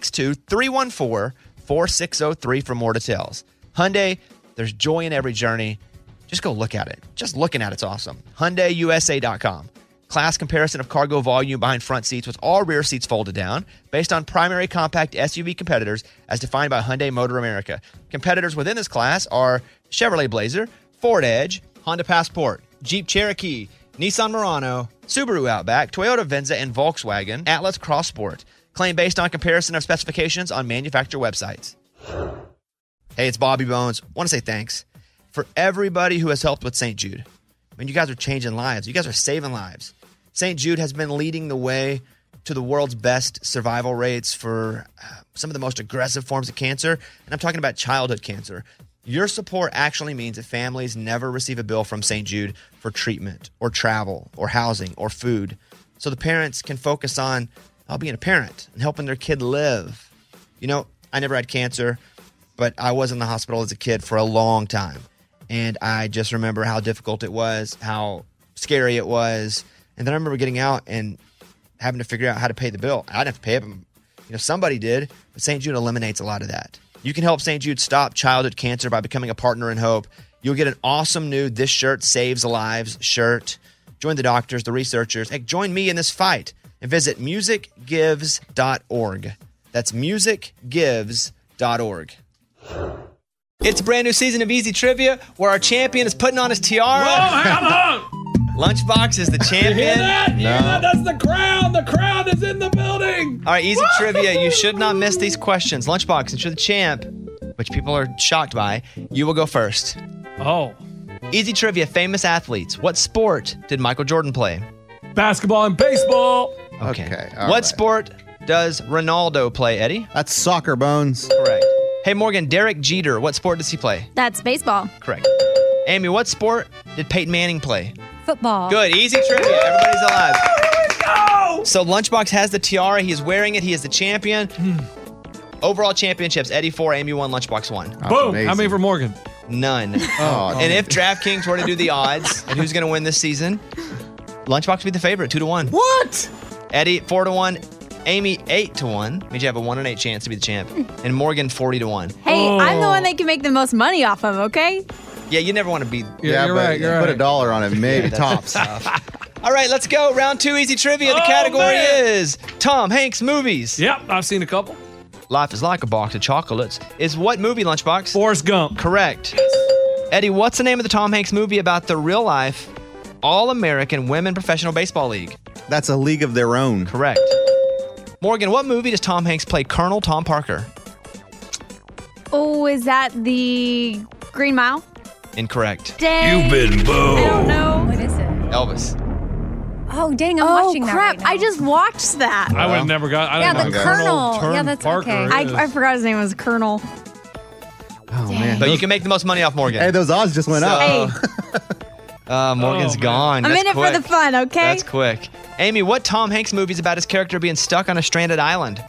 A: 562-314-4603 for more details. Hyundai, there's joy in every journey. Just go look at it. Just looking at it's awesome. HyundaiUSA.com. class comparison of cargo volume behind front seats with all rear seats folded down based on primary compact SUV competitors as defined by Hyundai Motor America. Competitors within this class are Chevrolet Blazer, Ford Edge, Honda Passport, Jeep Cherokee, Nissan Murano, Subaru Outback, Toyota Venza, and Volkswagen Atlas Cross Sport. Claim based on comparison of specifications on manufacturer websites. Hey, it's Bobby Bones. Want to say thanks for everybody who has helped with St. Jude. I mean, you guys are changing lives. You guys are saving lives. St. Jude has been leading the way to the world's best survival rates for some of the most aggressive forms of cancer, and I'm talking about childhood cancer. Your support actually means that families never receive a bill from St. Jude for treatment or travel or housing or food, so the parents can focus on being a parent and helping their kid live. You know, I never had cancer, but I was in the hospital as a kid for a long time, and I just remember how difficult it was, how scary it was. And then I remember getting out and having to figure out how to pay the bill. I didn't have to pay it. Somebody did, but St. Jude eliminates a lot of that. You can help St. Jude stop childhood cancer by becoming a partner in hope. You'll get an awesome new This Shirt Saves Lives shirt. Join the doctors, the researchers. Hey, join me in this fight and visit musicgives.org. That's musicgives.org. It's a brand new season of Easy Trivia where our champion is putting on his tiara.
F: Whoa, come on!
A: Lunchbox is the champion.
F: You hear that? No. Yeah, that's the crown. The crown is in the building.
A: All right, Easy Trivia. You should not miss these questions. Lunchbox, since you're the champ, which people are shocked by, you will go first.
F: Oh.
A: Easy Trivia. Famous athletes. What sport did Michael Jordan play?
F: Basketball and baseball.
A: Okay. What sport does Ronaldo play, Eddie?
E: That's soccer, Bones.
A: Correct. Hey, Morgan, Derek Jeter. What sport does he play?
K: That's baseball.
A: Correct. Amy, what sport did Peyton Manning play?
G: Football.
A: Good. Easy trivia. Everybody's alive. Go! So Lunchbox has the tiara. He is wearing it. He is the champion. Overall championships, Eddie 4, Amy 1, Lunchbox 1.
F: Boom. How many for Morgan?
A: None. And if DraftKings were to do the odds and who's going to win this season, Lunchbox would be the favorite, 2-1.
E: What?
A: Eddie 4-1. Amy 8-1. Means you have a 1 in 8 chance to be the champ. And Morgan 40-1.
K: Hey, I'm the one they can make the most money off of, okay?
A: Yeah, you never want to be.
E: Yeah, you're right. You're put $1 on it, maybe tops.
A: All right, let's go. Round 2, Easy Trivia. The category is Tom Hanks movies.
F: Yep, I've seen a couple.
A: Life is like a box of chocolates. Is what movie, Lunchbox?
F: Forrest Gump.
A: Correct. Eddie, what's the name of the Tom Hanks movie about the real-life All-American Women Professional Baseball League?
E: That's A League of Their Own.
A: Correct. Morgan, what movie does Tom Hanks play Colonel Tom Parker?
K: Oh, is that the Green Mile?
A: Incorrect.
K: Dang.
L: You've been booed.
K: I don't know.
G: What is it?
A: Elvis.
G: Oh, dang, I'm watching that
K: crap.
G: right now.
K: I just watched that.
F: I would have never got. I
G: Yeah,
F: don't
G: the
F: know who
G: Colonel.
F: Turned
G: Yeah, that's
F: Parker
G: okay.
F: is.
K: I forgot his name was Colonel.
E: Oh, man.
A: But you can make the most money off Morgan.
E: Hey, those odds just went up.
K: Hey,
A: Morgan's gone.
K: I'm
A: That's
K: in it
A: quick.
K: for the fun, okay?
A: That's quick. Amy, what Tom Hanks movie is about his character being stuck on a stranded island?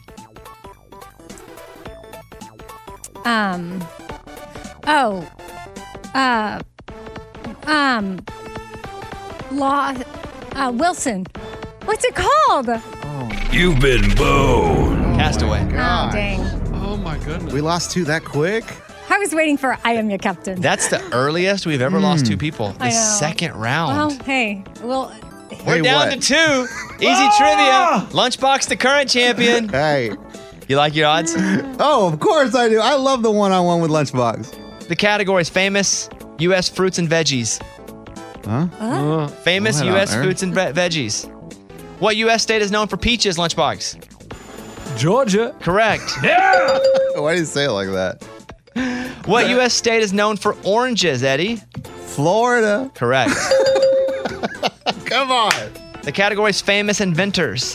G: Wilson. What's it called?
L: You've been booed.
A: Castaway.
G: Oh, dang.
F: Oh my goodness.
E: We lost 2 that quick?
G: I was waiting for I Am Your Captain.
A: That's the earliest we've ever lost 2 people. The
G: I know.
A: second round.
G: Well, hey, well,
A: We're
E: Hey,
A: down
E: what?
A: to 2. Easy trivia. Lunchbox, the current champion.
E: Hey.
A: You like your odds?
E: Oh, of course I do. I love the one-on-one with Lunchbox.
A: The category is famous U.S. fruits and veggies.
E: Huh?
A: Famous
E: What on
A: U.S.
E: earth?
A: fruits and veggies. What U.S. state is known for peaches, Lunchbox?
F: Georgia.
A: Correct.
F: Yeah.
E: Why do you say it like that?
A: What U.S. state is known for oranges, Eddie?
E: Florida.
A: Correct.
E: Come on.
A: The category is famous inventors.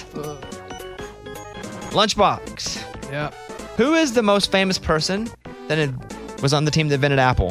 A: Lunchbox.
F: Yeah.
A: Who is the most famous person that was on the team that invented Apple?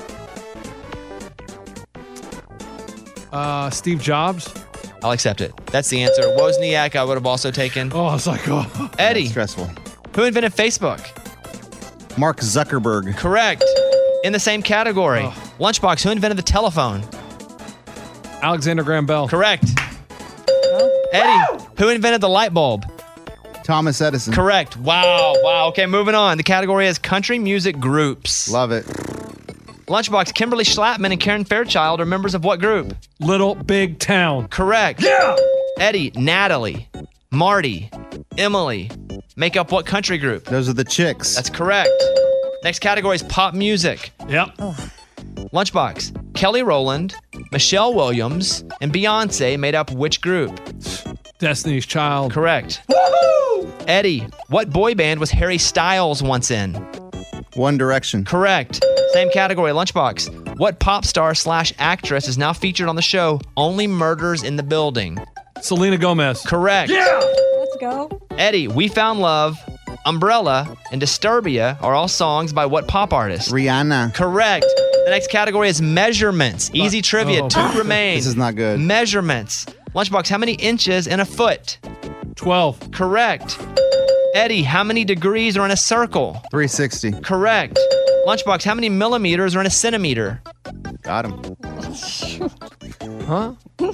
F: Steve Jobs.
A: I'll accept it. That's the answer. Wozniak, I would have also taken.
F: Oh, it's like, oh.
A: Eddie.
E: That's stressful.
A: Who invented Facebook?
E: Mark Zuckerberg.
A: Correct. In the same category.
F: Oh.
A: Lunchbox, who invented the telephone?
F: Alexander Graham Bell.
A: Correct. Eddie, who invented the light bulb?
E: Thomas Edison.
A: Correct. Wow. Okay, moving on. The category is country music groups.
E: Love it.
A: Lunchbox, Kimberly Schlappman and Karen Fairchild are members of what group?
F: Little Big Town.
A: Correct.
F: Yeah!
A: Eddie, Natalie, Marty, Emily make up what country group?
E: Those are the Chicks.
A: That's correct. Next category is pop music.
F: Yep.
A: Lunchbox, Kelly Rowland, Michelle Williams, and Beyonce made up which group?
F: Destiny's Child.
A: Correct. Woohoo! Eddie, what boy band was Harry Styles once in?
E: One Direction.
A: Correct. Same category, Lunchbox. What pop star / actress is now featured on the show Only Murders in the Building?
F: Selena Gomez.
A: Correct.
F: Yeah!
G: Let's go.
A: Eddie, We Found Love, Umbrella, and Disturbia are all songs by what pop artist?
E: Rihanna.
A: Correct. The next category is measurements. Easy trivia.
F: Oh.
A: 2 remain.
E: This is not good.
A: Measurements. Lunchbox, how many inches in a foot?
F: 12.
A: Correct. Eddie, how many degrees are in a circle?
E: 360.
A: Correct. Lunchbox, how many millimeters are in a centimeter?
E: Got him.
F: Huh?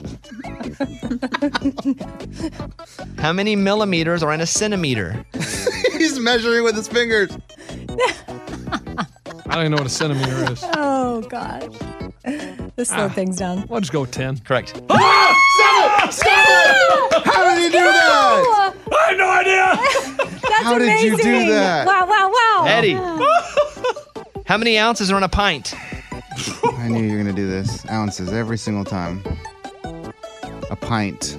A: How many millimeters are in a centimeter?
E: He's measuring with his fingers.
F: I don't even know what a centimeter is.
G: Oh, gosh. Let's slow things down.
F: I'll just go with 10.
A: Correct.
E: Stop it! Stop it! How did you do that?
F: I have no idea.
G: That's
E: How did you do
G: amazing.
E: that?
G: Wow, wow, wow.
A: Eddie, how many ounces are in a pint?
E: I knew you were going to do this. Ounces every single time. A pint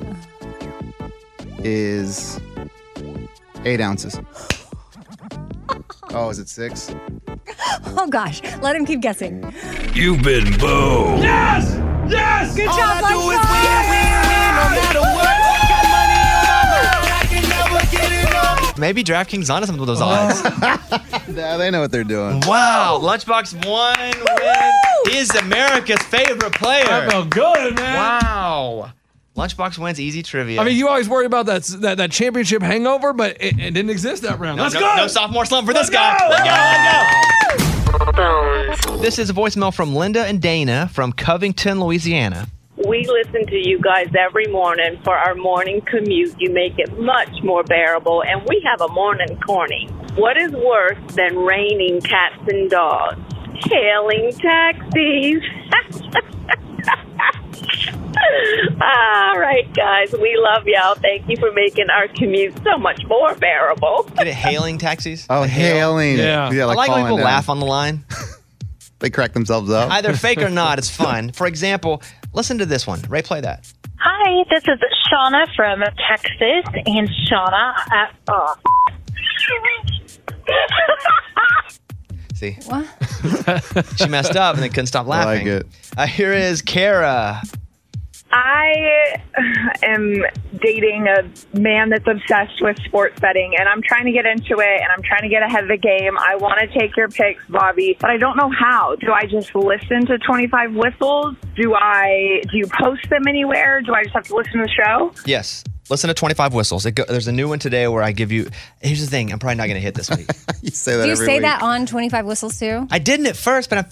E: is 8 ounces. Oh, is it 6?
G: Oh, gosh. Let him keep guessing.
I: You've been booed.
F: Yes! Yes!
G: Good job, Lunchbox.
A: Maybe DraftKings onto something with those odds.
E: Yeah, they know what they're doing.
A: Wow, Lunchbox won. Win. He is America's favorite player.
F: That felt good, man.
A: Wow. Lunchbox wins easy trivia.
F: I mean, you always worry about that championship hangover, but it didn't exist that round. Let's go.
A: No sophomore slump for this guy. Let's go. This is a voicemail from Linda and Dana from Covington, Louisiana.
M: We listen to you guys every morning for our morning commute. You make it much more bearable, and we have a morning corny. What is worse than raining cats and dogs? Hailing taxis. All right, guys. We love y'all. Thank you for making our commute so much more bearable.
A: Get it, hailing taxis?
E: Oh, hailing.
F: Yeah.
A: I like when
E: calling
A: people
E: down.
A: laugh on the line.
E: They crack themselves up.
A: Either fake or not, it's fun. For example, listen to this one. Ray, play that.
O: Hi, this is Shauna from Texas, and Shauna,
A: See?
G: What?
A: She messed up and then couldn't stop laughing.
E: I like it.
A: Here is Kara.
P: I am dating a man that's obsessed with sports betting, and I'm trying to get into it, and I'm trying to get ahead of the game. I want to take your picks, Bobby, but I don't know how. Do I just listen to 25 Whistles? Do you post them anywhere? Do I just have to listen to the show?
A: Yes. Listen to 25 Whistles. There's a new one today where I give you... Here's the thing. I'm probably not going to hit this week.
E: You say that
G: Do you
E: every
G: say
E: week.
G: that on 25 Whistles too?
A: I didn't at first, but I'm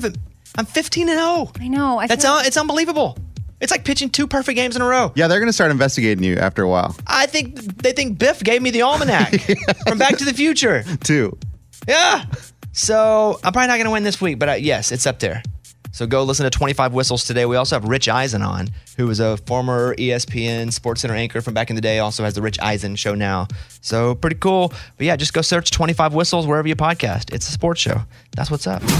A: 15-0.
G: I know.
A: It's unbelievable. It's like pitching 2 perfect games in a row.
E: Yeah, they're going to start investigating you after a while.
A: I think they think Biff gave me the almanac from Back to the Future.
E: 2.
A: Yeah. So I'm probably not going to win this week, but yes, it's up there. So go listen to 25 Whistles today. We also have Rich Eisen on, who was a former ESPN SportsCenter anchor from back in the day. Also has the Rich Eisen Show now. So pretty cool. But yeah, just go search 25 Whistles wherever you podcast. It's a sports show. That's what's up.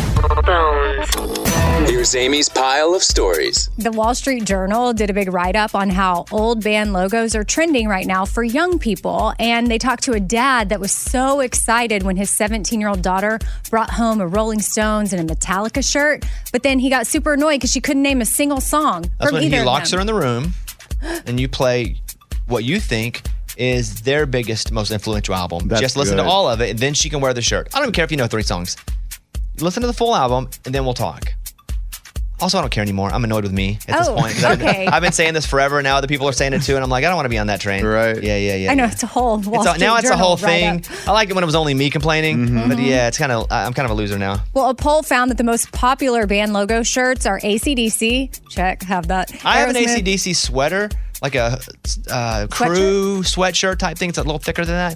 Q: Here's Amy's pile of stories.
G: The Wall Street Journal did a big write-up on how old band logos are trending right now for young people. And they talked to a dad that was so excited when his 17-year-old daughter brought home a Rolling Stones and a Metallica shirt. But then he got super annoyed because she couldn't name a single song
A: That's
G: from
A: when
G: either
A: he
G: of
A: locks
G: them.
A: her in the room and you play what you think is their biggest, most influential album.
E: That's
A: Just listen
E: good.
A: to all of it, and then she can wear the shirt. I don't even care if you know 3 songs. Listen to the full album, and then we'll talk. Also, I don't care anymore. I'm annoyed with me at this point. 'Cause
G: okay.
A: I've been saying this forever now. The people are saying it too, and I'm like, I don't want to be on that train.
E: Right.
A: Yeah.
G: I know, it's a whole Wall Street
A: Now it's a
G: Journal
A: whole thing.
G: write-up.
A: I liked it when it was only me complaining,
E: Mm-hmm.
A: but yeah, I'm kind of a loser now.
G: Well, a poll found that the most popular band logo shirts are AC/DC. Check, have that.
A: I have an
G: Aerosmith.
A: AC/DC sweater, like a crew sweatshirt type thing. It's a little thicker than that.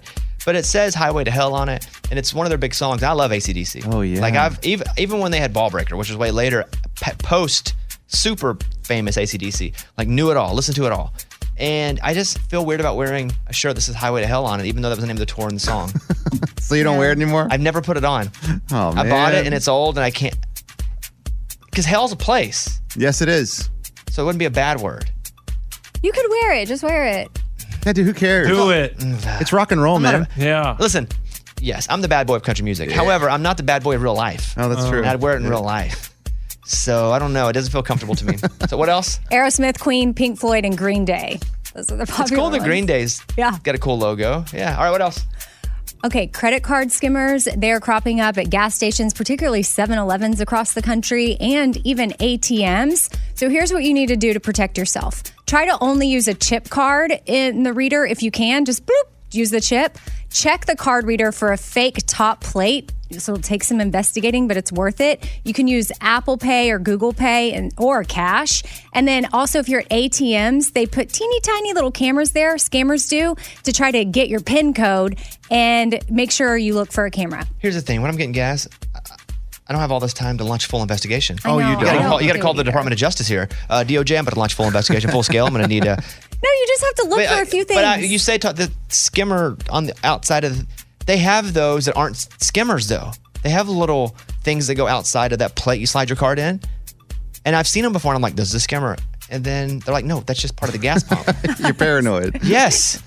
A: but it says Highway to Hell on it, and it's one of their big songs. I love AC/DC.
E: Oh, yeah.
A: Like I've even when they had Ball Breaker, which was way later, post super famous AC/DC, like knew it all, listened to it all. And I just feel weird about wearing a shirt that says Highway to Hell on it, even though that was the name of the tour and the song.
E: So you don't wear it anymore?
A: I've never put it on.
E: Oh, man.
A: I bought it and it's old and I can't, because hell's a place.
E: Yes, it is.
A: So it wouldn't be a bad word.
G: You could wear it. Just wear it.
E: Yeah, dude, who cares?
F: Do it.
E: It's rock and roll, man.
F: Yeah.
A: Listen, yes, I'm the bad boy of country music. However, I'm not the bad boy of real life.
E: Oh, that's true.
A: And I'd wear it in real life. So I don't know. It doesn't feel comfortable to me. So what else?
G: Aerosmith, Queen, Pink Floyd, and Green Day. Those are the popular
A: It's cool that
G: ones.
A: Green Day's got a cool logo. Yeah. All right, what else?
G: Okay, credit card skimmers, they're cropping up at gas stations, particularly 7-Elevens across the country, and even ATMs. So here's what you need to do to protect yourself. Try to only use a chip card in the reader if you can. Just boop, use the chip. Check the card reader for a fake top plate. So it'll take some investigating, but it's worth it. You can use Apple Pay or Google Pay or cash. And then also if you're at ATMs, they put teeny tiny little cameras there, scammers do, to try to get your PIN code and make sure you look for a camera.
A: Here's the thing. When I'm getting gas, I don't have all this time to launch full investigation.
G: I know.
A: You
G: I
A: got to call the Department of Justice here. DOJ, I'm about to launch full investigation, full scale. I'm going to need a...
G: No, you just have to look for a few things.
A: But you say the skimmer on the outside of... They have those that aren't skimmers, though. They have little things that go outside of that plate you slide your card in. And I've seen them before, and I'm like, this is a skimmer. And then they're like, no, that's just part of the gas pump.
E: You're paranoid.
A: Yes.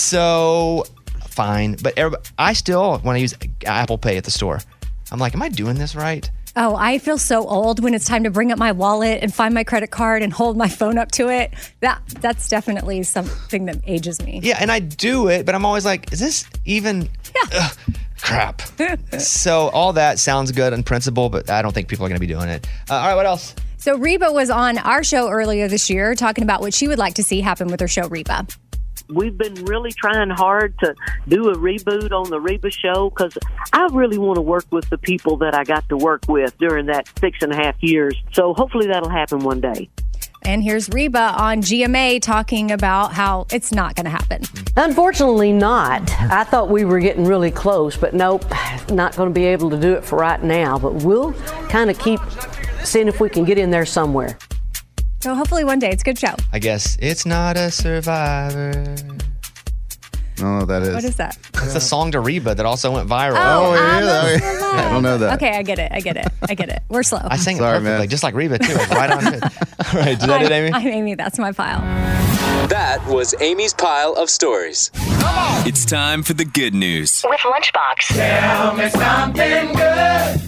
A: So, fine. But I still, when I use Apple Pay at the store, I'm like, am I doing this right?
G: Oh, I feel so old when it's time to bring up my wallet and find my credit card and hold my phone up to it. That's definitely something that ages me.
A: Yeah, and I do it, but I'm always like, is this even... Ugh, crap. So all that sounds good in principle, but I don't think people are going to be doing it. All right, what else?
G: So Reba was on our show earlier this year talking about what she would like to see happen with her show, Reba.
R: We've been really trying hard to do a reboot on the Reba show because I really want to work with the people that I got to work with during that 6.5 years. So hopefully that'll happen one day.
G: And here's Reba on GMA talking about how it's not going to happen.
S: Unfortunately not. I thought we were getting really close, but nope, not going to be able to do it for right now. But we'll kind of keep seeing if we can get in there somewhere.
G: So hopefully one day. It's a good show.
A: I guess it's not a Survivor.
E: Oh, that is.
G: What is that?
A: It's a song to Reba that also went viral.
E: I don't know that.
G: Okay, I get it. We're slow.
A: I sang it perfectly, just like Reba, too. It's right on it. All right, did that it, Amy?
G: I'm Amy. That's my pile.
Q: That was Amy's pile of stories.
L: It's time for the good news.
D: With Lunchbox.
I: Tell me something good.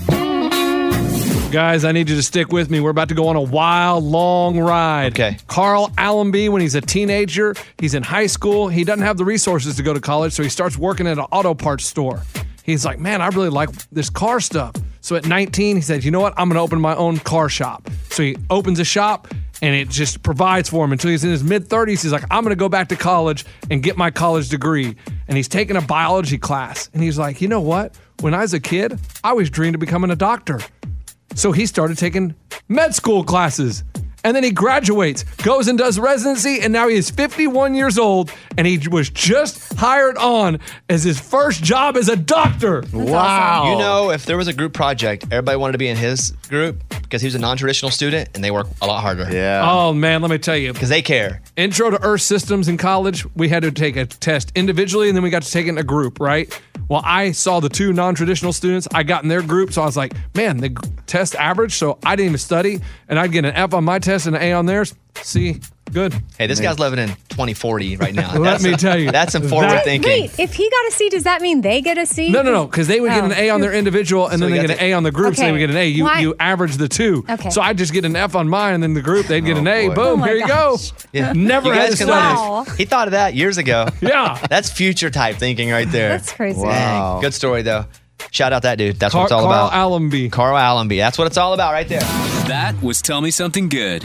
F: Guys, I need you to stick with me. We're about to go on a wild, long ride.
A: Okay.
F: Carl Allenby, when he's a teenager, he's in high school. He doesn't have the resources to go to college, so he starts working at an auto parts store. He's like, man, I really like this car stuff. So at 19, he said, you know what? I'm going to open my own car shop. So he opens a shop, and it just provides for him until he's in his mid-30s. He's like, I'm going to go back to college and get my college degree. And he's taking a biology class. And he's like, you know what? When I was a kid, I always dreamed of becoming a doctor. So he started taking med school classes. And then he graduates, goes and does residency, and now he is 51 years old, and he was just hired on as his first job as a doctor.
A: Wow. You know, if there was a group project, everybody wanted to be in his group because he was a non-traditional student, and they work a lot harder.
E: Yeah.
F: Oh, man, let me tell you.
A: Because they care.
F: Intro to Earth Systems in college, we had to take a test individually, and then we got to take it in a group, right? Well, I saw the two non-traditional students. I got in their group, so I was like, man, the test average, so I didn't even study, and I'd get an F on my test and an A on theirs. See, good.
A: Hey, this guy's living in 2040 right now.
F: Let me tell you.
A: That's some forward thinking.
G: Wait, if he got a C, does that mean they get a C?
F: No, because they would get an A on their individual, and
A: So
F: then
A: you
F: they
A: got
F: get an A on the group, so they
G: Okay.
F: would get an A. You average the two.
G: Okay.
F: So I just get an F on mine, and then the group, they'd get an A.
A: boy.
F: Boom,
G: Oh my
F: here you go.
A: Yeah.
F: Never
A: You
F: had
A: guys
F: to
A: can
F: study.
A: learn. He thought of that years ago.
F: Yeah.
A: That's future type thinking right there.
G: That's crazy.
E: Wow.
A: Good story, though. Shout out that dude. That's what it's all
F: Carl
A: about.
F: Allenby.
A: Carl Allenby. That's what it's all about right there.
L: That was Tell Me Something Good.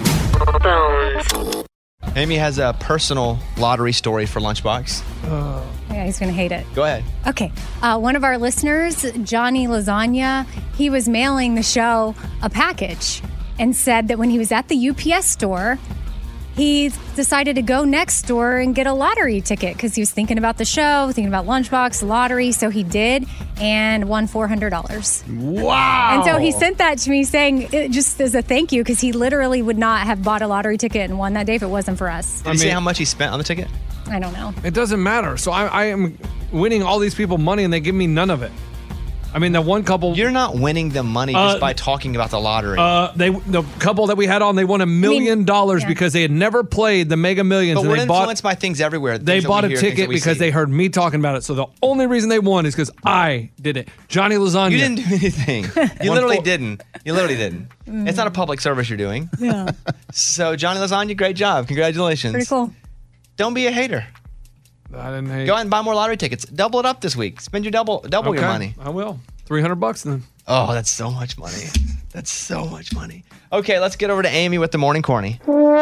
A: Amy has a personal lottery story for Lunchbox.
G: Yeah, he's going to hate it.
A: Go ahead.
G: Okay. One of our listeners, Johnny Lasagna, he was mailing the show a package and said that when he was at the UPS store, he decided to go next door and get a lottery ticket because he was thinking about the show, thinking about Lunchbox, the lottery. So he did and won $400.
F: Wow.
G: And so he sent that to me saying it just as a thank you because he literally would not have bought a lottery ticket and won that day if it wasn't for us.
A: Did you say how much he spent on the ticket?
G: I don't know.
F: It doesn't matter. So I am winning all these people money and they give me none of it. I mean, the one couple...
A: You're not winning them money just by talking about the lottery.
F: The couple that we had on, they won $1 million because they had never played the Mega Millions.
A: But
F: and
A: we're
F: they
A: influenced by things everywhere.
F: They bought a ticket because they heard me talking about it. So the only reason they won is because I did it. Johnny Lasagna.
A: You didn't do anything. You literally didn't. You literally didn't. It's not a public service you're doing.
G: Yeah.
A: So Johnny Lasagna, great job. Congratulations.
G: Pretty cool.
A: Don't be a hater.
F: I didn't hate.
A: Go out and buy more lottery tickets. Double it up this week. Spend your double your money.
F: I will. $300 then.
A: Oh, that's so much money. That's so much money. Okay, let's get over to Amy with the morning corny.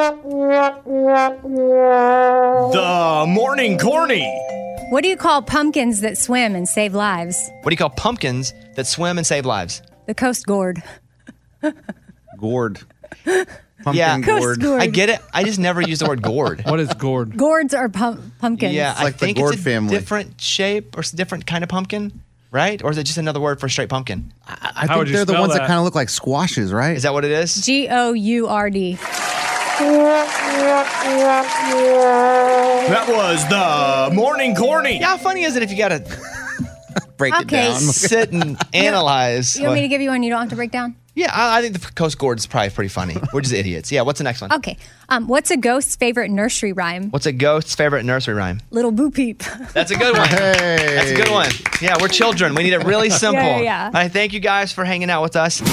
H: The morning corny.
G: What do you call pumpkins that swim and save lives?
A: What do you call pumpkins that swim and save lives?
G: The Coast Gourd.
E: Gourd. Pumpkin
G: Coast gourd.
A: I get it. I just never use the word gourd.
F: What is gourd?
G: Gourds are pumpkins.
A: Yeah,
E: like
A: I think
E: the gourd
A: it's a
E: family.
A: different shape or different kind of pumpkin, right? Or is it just another word for straight pumpkin?
E: I think they're the ones that kind of look like squashes, right?
A: Is that what it is?
G: Gourd.
H: That was the morning corny.
A: Yeah, how funny is it if you got to
E: break it down?
A: Sit and analyze?
G: You want me to give you one you don't have to break down?
A: Yeah, I think the Coast Gourd is probably pretty funny. We're just idiots. Yeah, what's the next one?
G: Okay. What's a ghost's favorite nursery rhyme?
A: What's a ghost's favorite nursery rhyme?
G: Little Boo Peep.
A: That's a good one.
E: Hey.
A: That's a good one. Yeah, we're children. We need it really simple.
G: Yeah.
A: I thank you guys for hanging out with us.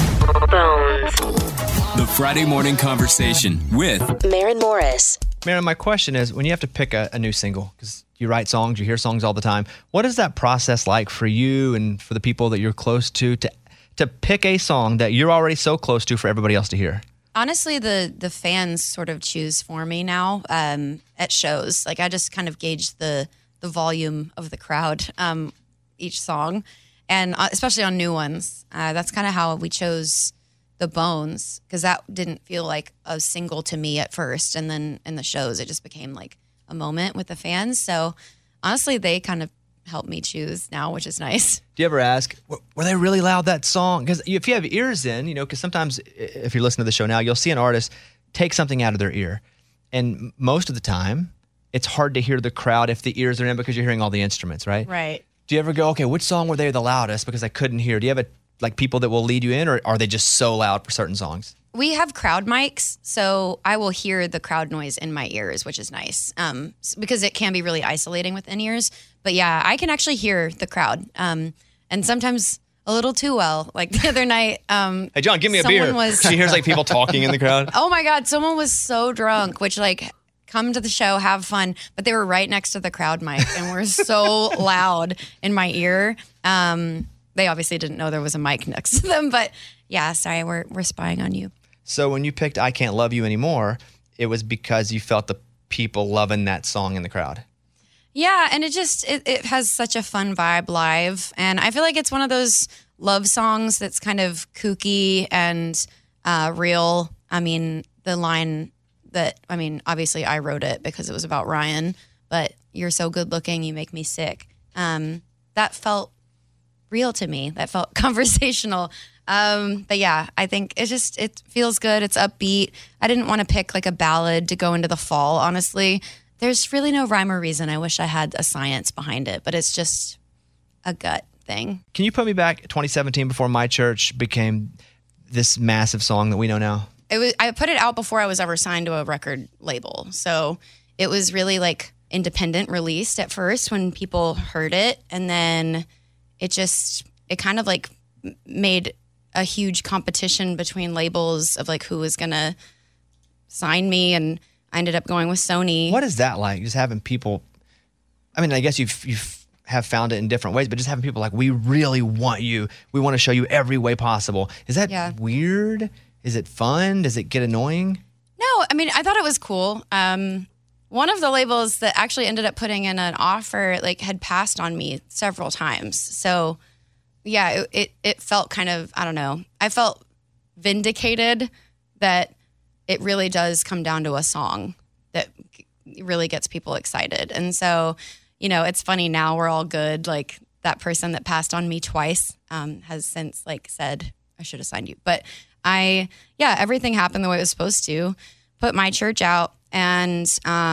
L: The Friday Morning Conversation with
T: Maren Morris.
A: Maren, my question is, when you have to pick a new single, because you write songs, you hear songs all the time, what is that process like for you and for the people that you're close to pick a song that you're already so close to for everybody else to hear?
N: Honestly, the fans sort of choose for me now at shows. Like I just kind of gauge the volume of the crowd each song, and especially on new ones. That's kind of how we chose The Bones, because that didn't feel like a single to me at first, and then in the shows it just became like a moment with the fans. So honestly, they kind of help me choose now, which is nice.
A: Do you ever ask, were they really loud, that song? Because if you have ears in, because sometimes if you're listening to the show now, you'll see an artist take something out of their ear. And most of the time, it's hard to hear the crowd if the ears are in because you're hearing all the instruments, right?
N: Right.
A: Do you ever go, okay, which song were they the loudest because I couldn't hear? Do you have people that will lead you in, or are they just so loud for certain songs?
N: We have crowd mics, so I will hear the crowd noise in my ears, which is nice because it can be really isolating with in-ears. But yeah, I can actually hear the crowd, and sometimes a little too well. Like the other night.
A: Hey, John, give me a beer. She hears like people talking in the crowd.
N: Oh my God, someone was so drunk, which come to the show, have fun, but they were right next to the crowd mic and were so loud in my ear. They obviously didn't know there was a mic next to them, but yeah, sorry, we're spying on you.
A: So when you picked I Can't Love You Anymore, it was because you felt the people loving that song in the crowd.
N: Yeah, and it has such a fun vibe live, and I feel like it's one of those love songs that's kind of kooky and real. I mean, the line obviously I wrote it because it was about Ryan, but you're so good looking, you make me sick. That felt real to me. That felt conversational. But yeah, I think it feels good. It's upbeat. I didn't want to pick like a ballad to go into the fall, honestly. There's really no rhyme or reason. I wish I had a science behind it, but it's just a gut thing.
A: Can you put me back 2017 before My Church became this massive song that we know now?
N: I put it out before I was ever signed to a record label. So it was really like independent released at first when people heard it. And then it kind of like made a huge competition between labels of like who was going to sign me. And I ended up going with Sony.
A: What is that like? Just having people, I mean, I guess you have found it in different ways, but just having people like, we really want you. We want to show you every way possible. Is that weird? Is it fun? Does it get annoying?
N: No, I mean, I thought it was cool. One of the labels that actually ended up putting in an offer had passed on me several times. So yeah, it felt kind of, I don't know. I felt vindicated that it really does come down to a song that really gets people excited. And so, you know, it's funny now we're all good. Like that person that passed on me twice has since like said, I should have signed you. But everything happened the way it was supposed to. Put my church out. And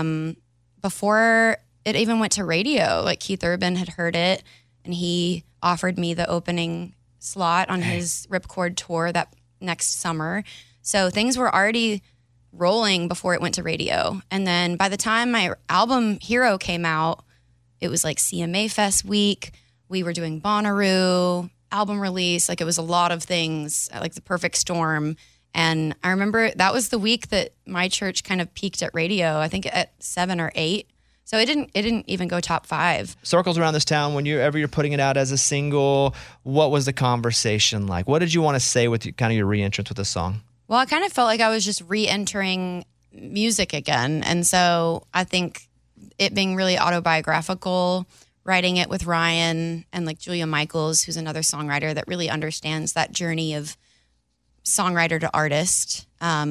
N: before it even went to radio, like Keith Urban had heard it and he offered me the opening slot on his Ripcord tour that next summer. So things were already rolling before it went to radio. And then by the time my album Hero came out, it was like CMA Fest week. We were doing Bonnaroo, album release. Like it was a lot of things, like the perfect storm. And I remember that was the week that my church kind of peaked at radio, I think at 7 or 8. So it didn't even go top 5.
A: Circles around this town, whenever you're putting it out as a single, what was the conversation like? What did you want to say with kind of your re-entrance with the song?
N: Well, I kind of felt like I was just re-entering music again. And so I think it being really autobiographical, writing it with Ryan and like Julia Michaels, who's another songwriter that really understands that journey of songwriter to artist.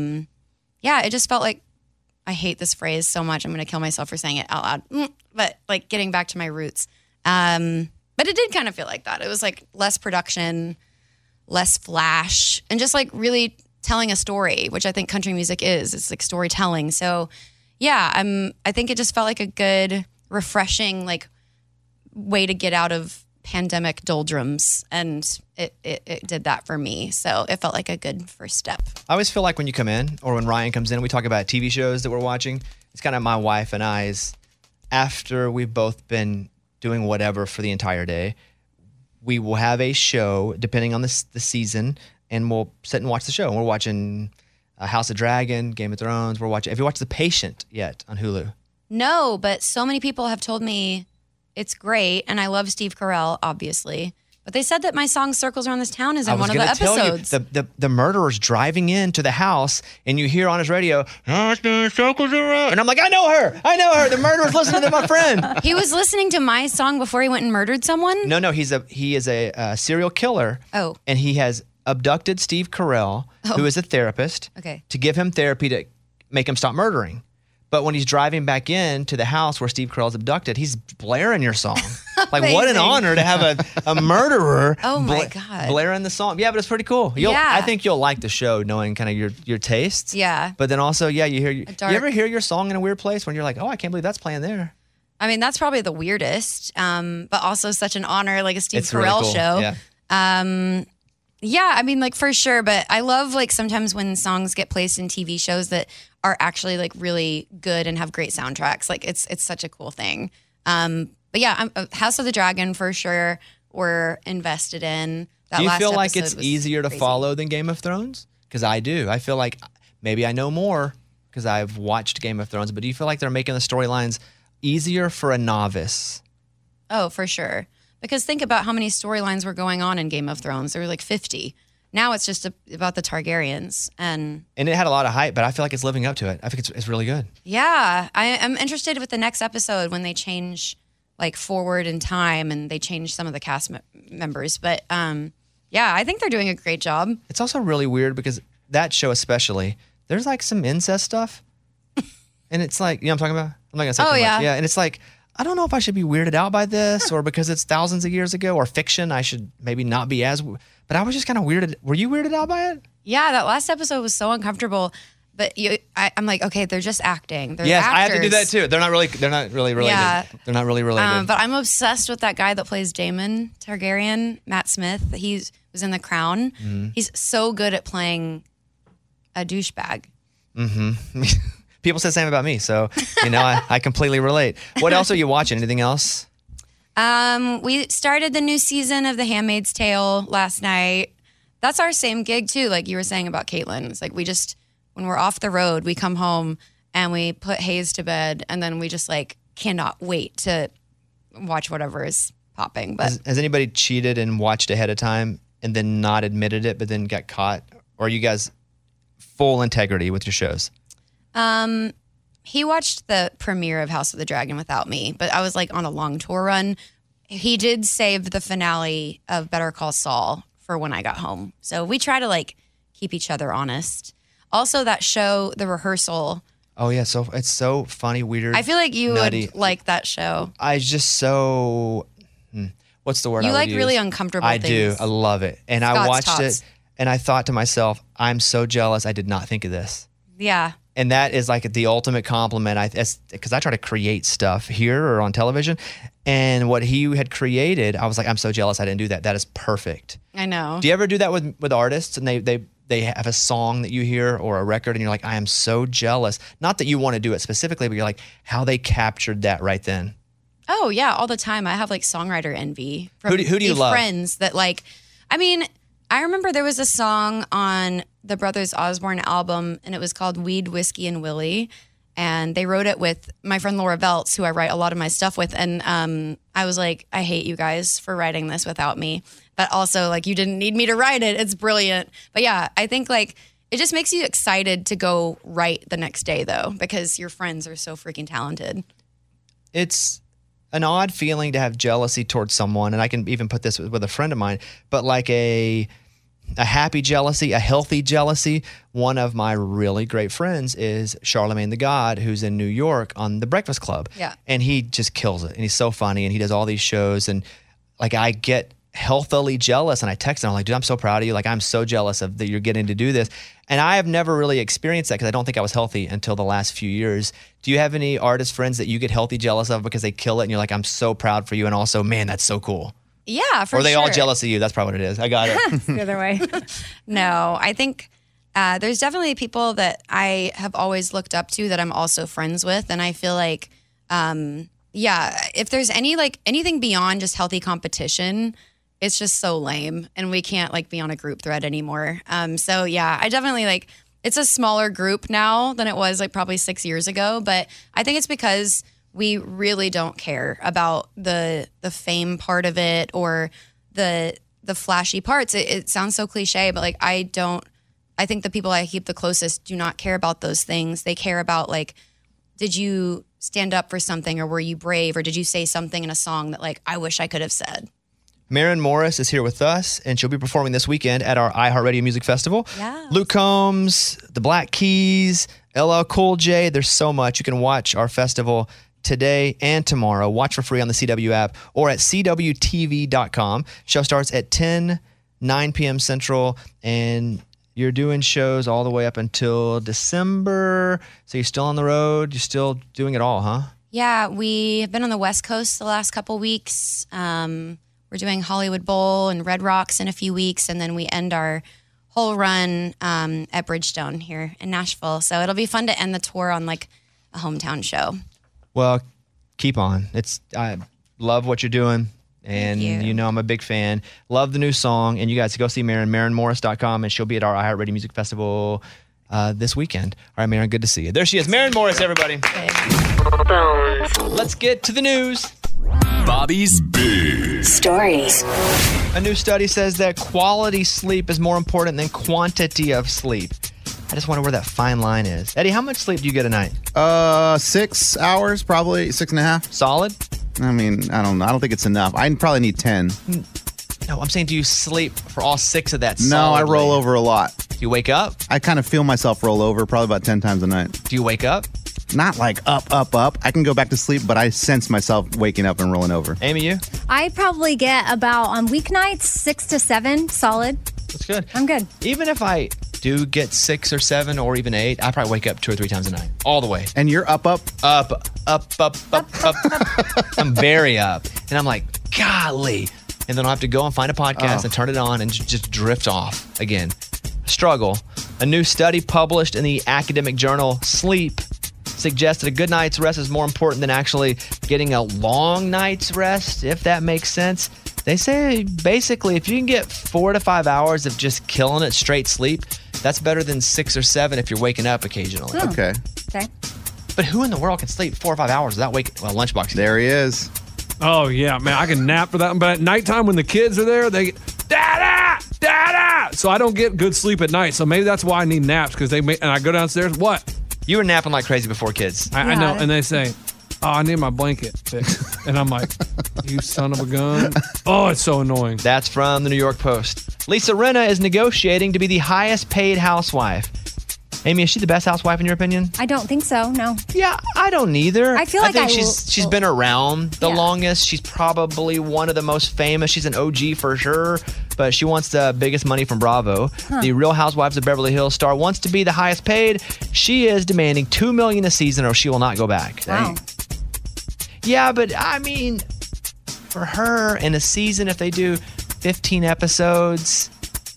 N: It just felt like, I hate this phrase so much. I'm going to kill myself for saying it out loud. But like getting back to my roots. But it did kind of feel like that. It was like less production, less flash, and just like really telling a story, which I think country music is. It's like storytelling. So yeah, I think it just felt like a good, refreshing like way to get out of pandemic doldrums, and it did that for me. So it felt like a good first step.
A: I always feel like when you come in or when Ryan comes in, we talk about TV shows that we're watching. It's kind of my wife and I's, after we've both been doing whatever for the entire day, we will have a show depending on the season, and we'll sit and watch the show. And we're watching House of Dragon, Game of Thrones. Have you watched The Patient yet on Hulu?
N: No, but so many people have told me it's great, and I love Steve Carell, obviously. But they said that my song Circles Around This Town is in one of the episodes.
A: The murderer's driving into the house, and you hear on his radio, circles around. And I'm like, I know her. The murderer's listening to my friend.
N: He was listening to my song before he went and murdered someone?
A: No, he is a serial killer.
N: Oh.
A: And he has abducted Steve Carell, who is a therapist, to give him therapy to make him stop murdering. But when he's driving back in to the house where Steve Carell's abducted, he's blaring your song. Like, what an honor to have a murderer blaring the song. Yeah, but it's pretty cool. I think you'll like the show knowing kind of your tastes.
N: Yeah.
A: But then also, you ever hear your song in a weird place when you're like, oh, I can't believe that's playing there.
N: I mean, that's probably the weirdest, but also such an honor, like a Steve Carell
A: really cool.
N: show.
A: Yeah.
N: Yeah, I mean, like for sure. But I love like sometimes when songs get placed in TV shows that are actually like really good and have great soundtracks. Like it's such a cool thing. But yeah, House of the Dragon for sure. We're invested in.
A: Do you feel like it's easier to follow than Game of Thrones? Because I do. I feel like maybe I know more because I've watched Game of Thrones. But do you feel like they're making the storylines easier for a novice?
N: Oh, for sure. Because think about how many storylines were going on in Game of Thrones. There were like 50. Now it's just about the Targaryens. And
A: it had a lot of hype, but I feel like it's living up to it. I think it's really good.
N: Yeah. I'm interested with the next episode when they change like forward in time and they change some of the cast members. But yeah, I think they're doing a great job.
A: It's also really weird because that show especially, there's like some incest stuff. And it's like, you know what I'm talking about? I'm not going to say too much. Yeah. And it's like, I don't know if I should be weirded out by this or because it's thousands of years ago or fiction, I should maybe not be as, but I was just kind of weirded. Were you weirded out by it?
N: Yeah, that last episode was so uncomfortable. But I'm like, okay, they're just acting. They're
A: yes,
N: actors.
A: I have to do that too. They're not really related.
N: Yeah.
A: They're not really related.
N: But I'm obsessed with that guy that plays Daemon Targaryen, Matt Smith. He was in The Crown. Mm-hmm. He's so good at playing a douchebag.
A: Mm-hmm. People say the same about me, so I completely relate. What else are you watching? Anything else?
N: We started the new season of The Handmaid's Tale last night. That's our same gig too, like you were saying about Caitlin. It's like when we're off the road, we come home and we put Hayes to bed, and then we just like cannot wait to watch whatever is popping. But
A: has anybody cheated and watched ahead of time and then not admitted it, but then got caught? Or are you guys full integrity with your shows?
N: He watched the premiere of House of the Dragon without me, but I was like on a long tour run. He did save the finale of Better Call Saul for when I got home. So we try to like keep each other honest. Also that show, The Rehearsal,
A: Oh yeah, so it's so funny, weird.
N: I feel like you
A: nutty.
N: would like that show.
A: I just so what's the word?
N: You
A: I would
N: like
A: use?
N: really uncomfortable
A: I
N: things.
A: do. I love it. And I
N: Scott's
A: watched
N: Tots.
A: it and I thought to myself, I'm so jealous. I did not think of this.
N: Yeah.
A: And that is like the ultimate compliment. Because I try to create stuff here or on television. And what he had created, I was like, I'm so jealous I didn't do that. That is perfect.
N: I know.
A: Do you ever do that with artists and they have a song that you hear or a record and you're like, I am so jealous. Not that you want to do it specifically, but you're like, how they captured that right then.
N: Oh yeah, all the time. I have like songwriter envy from
A: Who do you love?
N: friends that like. I mean, I remember there was a song on the Brothers Osborne album, and it was called "Weed, Whiskey, and Willie," and they wrote it with my friend Laura Veltz, who I write a lot of my stuff with. And I was like, I hate you guys for writing this without me, but also like you didn't need me to write it. It's brilliant. But yeah, I think like it just makes you excited to go write the next day though, because your friends are so freaking talented.
A: It's an odd feeling to have jealousy towards someone, and I can even put this with a friend of mine, but like a happy jealousy, a healthy jealousy. One of my really great friends is Charlamagne the God, who's in New York on The Breakfast Club.
N: Yeah.
A: And he just kills it. And he's so funny, and he does all these shows. And like I get healthily jealous, and I text him, I'm like, dude, I'm so proud of you. Like, I'm so jealous of that you're getting to do this. And I have never really experienced that because I don't think I was healthy until the last few years. Do you have any artist friends that you get healthy jealous of because they kill it and you're like, I'm so proud for you, and also, man, that's so cool?
N: Yeah, for sure.
A: Or are they all jealous of you? That's probably what it is. I got it.
G: The other way.
N: No, I think there's definitely people that I have always looked up to that I'm also friends with. And I feel like, if there's anything beyond just healthy competition, it's just so lame. And we can't like be on a group thread anymore. So yeah, I definitely like, it's a smaller group now than it was like probably 6 years ago. But I think it's because we really don't care about the fame part of it or the flashy parts. It sounds so cliche, but like I think the people I keep the closest do not care about those things. They care about like, did you stand up for something, or were you brave, or did you say something in a song that like I wish I could have said?
A: Maren Morris is here with us, and she'll be performing this weekend at our iHeartRadio Music Festival.
N: Yeah.
A: Luke Combs, the Black Keys, LL Cool J. There's so much. You can watch our festival today and tomorrow. Watch for free on the CW app or at cwtv.com. Show starts at 9 p.m. Central, and you're doing shows all the way up until December. So you're still on the road. You're still doing it all, huh?
N: Yeah, we have been on the West Coast the last couple weeks. We're doing Hollywood Bowl and Red Rocks in a few weeks, and then we end our whole run at Bridgestone here in Nashville. So it'll be fun to end the tour on like a hometown show.
A: Well, keep on. I love what you're doing, and you know I'm a big fan. Love the new song, and you guys go see Maren, MarenMorris.com, and she'll be at our iHeartRadio Music Festival this weekend. All right, Maren, good to see you. There she is, Maren Morris, everybody. Let's get to the news.
L: Bobby's Big
D: Stories.
A: A new study says that quality sleep is more important than quantity of sleep. I just wonder where that fine line is. Eddie, how much sleep do you get a night?
E: 6 hours, probably 6.5.
A: Solid?
E: I mean, I don't know. I don't think it's enough. I probably need 10.
A: No, I'm saying, do you sleep for all 6 of that?
E: No, I roll over a lot.
A: Do you wake up?
E: I kind of feel myself roll over probably about 10 times a night.
A: Do you wake up?
E: Not like up. I can go back to sleep, but I sense myself waking up and rolling over.
A: Amy, you?
G: I probably get about, on weeknights, 6 to 7 solid.
A: That's good.
G: I'm good.
A: Even if I do get 6 or 7 or even 8, I probably wake up 2 or 3 times a night. All the way.
E: And you're up.
A: I'm very up. And I'm like, golly. And then I'll have to go and find a podcast and turn it on and just drift off again. Struggle. A new study published in the academic journal Sleep suggests that a good night's rest is more important than actually getting a long night's rest, if that makes sense. They say basically if you can get 4 to 5 hours of just killing it straight sleep, that's better than 6 or 7 if you're waking up occasionally.
E: Okay.
A: But who in the world can sleep 4 or 5 hours without waking? Well, Lunchbox.
E: There he is.
F: Oh, yeah, man. I can nap for that. But at nighttime when the kids are there, they get, Dada! Dada! So I don't get good sleep at night. So maybe that's why I need naps, because and I go downstairs. What?
A: You were napping like crazy before kids.
F: I know. And they say, oh, I need my blanket fixed. And I'm like, you son of a gun. Oh, it's so annoying.
A: That's from the New York Post. Lisa Rinna is negotiating to be the highest paid housewife. Amy, is she the best housewife in your opinion?
G: I don't think so. No.
A: Yeah, I don't either.
G: I feel like
A: think she's been around the longest. She's probably one of the most famous. She's an OG for sure, but she wants the biggest money from Bravo.
G: Huh.
A: The Real Housewives of Beverly Hills star wants to be the highest paid. She is demanding $2 million a season, or she will not go back.
G: Wow.
A: Yeah, but I mean, for her in a season, if they do 15 episodes,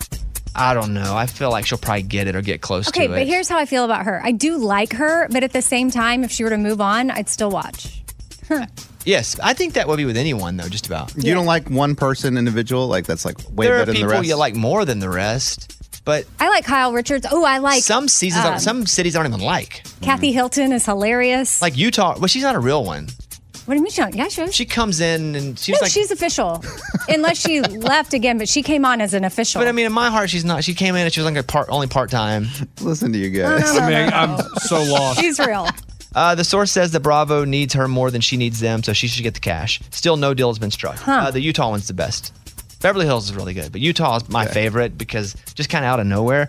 A: I don't know. I feel like she'll probably get it or get close to
G: Okay,
A: it.
G: but here's how I feel about her. I do like her, but at the same time, if she were to move on, I'd still watch.
A: Yes, I think that would be with anyone, though, just about.
E: You don't like one person individual? Like, that's like way
A: There are
E: better than the
A: people
E: rest?
A: you like more than the rest, but
G: I like Kyle Richards. Oh, I like
A: some seasons, some cities I don't even like.
G: Kathy Hilton is hilarious.
A: Like Utah, well, she's not a real one.
G: What do you mean she's not? Yeah, she is.
A: She comes in and she's
G: No,
A: like,
G: she's official. Unless she left again, but she came on as an official.
A: but I mean, in my heart, she's not. She came in and she was like only part time.
E: Listen to you guys.
G: No, no, no, no.
F: I'm so lost.
G: She's real.
A: The source says that Bravo needs her more than she needs them, so she should get the cash. Still, no deal has been struck.
G: Huh.
A: The Utah one's the best. Beverly Hills is really good, but Utah is my favorite because just kind of out of nowhere,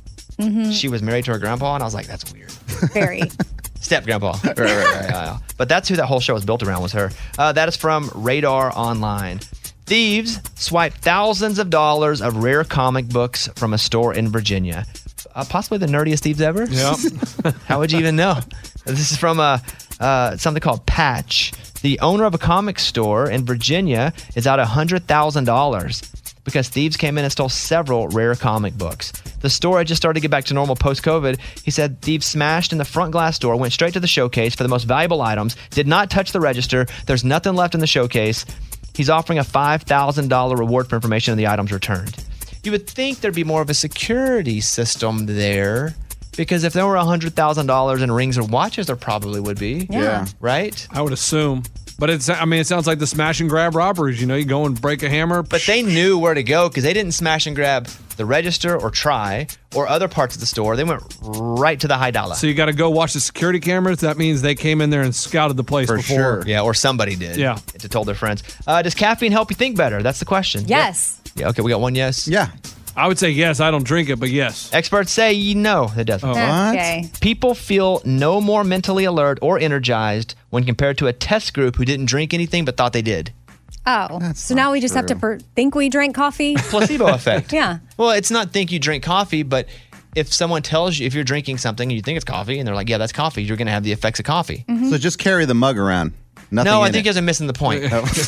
A: she was married to her grandpa, and I was like, that's weird.
G: Very.
A: Step grandpa. Right. But that's who that whole show was built around, was her. That is from Radar Online. Thieves swiped thousands of dollars of rare comic books from a store in Virginia. Possibly the nerdiest thieves ever.
F: Yep.
A: How would you even know? This is from something called Patch. The owner of a comic store in Virginia is out $100,000 because thieves came in and stole several rare comic books. The store had just started to get back to normal post-COVID. He said thieves smashed in the front glass door, went straight to the showcase for the most valuable items, did not touch the register. There's nothing left in the showcase. He's offering a $5,000 reward for information on the items returned. You would think there'd be more of a security system there, because if there were $100,000 in rings or watches, there probably would be.
G: Yeah.
A: Right?
F: I would assume. But it sounds like the smash and grab robberies. You know, you go and break a hammer.
A: But they knew where to go because they didn't smash and grab the register or try or other parts of the store. They went right to the high dollar.
F: So you got to go watch the security cameras. That means they came in there and scouted the place before.
E: Sure.
A: Yeah, or somebody did.
F: Yeah.
A: To told their friends. Does caffeine help you think better? That's the question.
G: Yes.
A: Yeah, okay, we got one yes.
E: Yeah.
F: I would say yes. I don't drink it, but yes.
A: Experts say no, it doesn't.
E: What?
G: Okay.
A: People feel no more mentally alert or energized when compared to a test group who didn't drink anything but thought they did.
G: Oh, so now we just have to think we drank coffee?
A: Placebo effect.
G: Yeah.
A: Well, it's not think you drink coffee, but if someone tells you, if you're drinking something and you think it's coffee and they're like, yeah, that's coffee, you're going to have the effects of coffee.
E: So just carry the mug around. Nothing
A: No, I
E: in
A: think
E: it.
A: you guys are missing the point.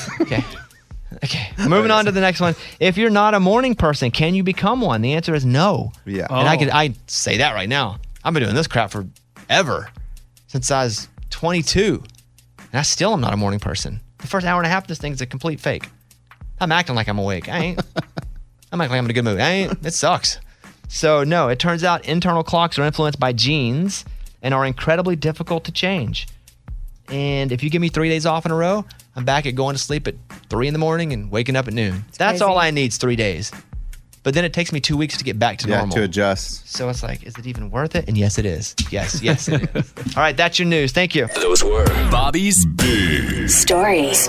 A: Okay. Moving on to the next one. If you're not a morning person, can you become one? The answer is no.
E: Yeah.
A: And I say that right now. I've been doing this crap forever, since I was 22. And I still am not a morning person. The first hour and a half of this thing is a complete fake. I'm acting like I'm awake. I ain't. I'm acting like I'm in a good mood. I ain't. It sucks. So no, it turns out internal clocks are influenced by genes and are incredibly difficult to change. And if you give me 3 days off in a row, I'm back at going to sleep at 3 in the morning and waking up at noon. That's
G: crazy.
A: all I need is 3 days. But then it takes me 2 weeks to get back to normal.
E: to adjust.
A: So it's like, is it even worth it? And yes, it is. Yes, it is. All right, that's your news. Thank you.
L: Those were Bobby's Big
D: Stories.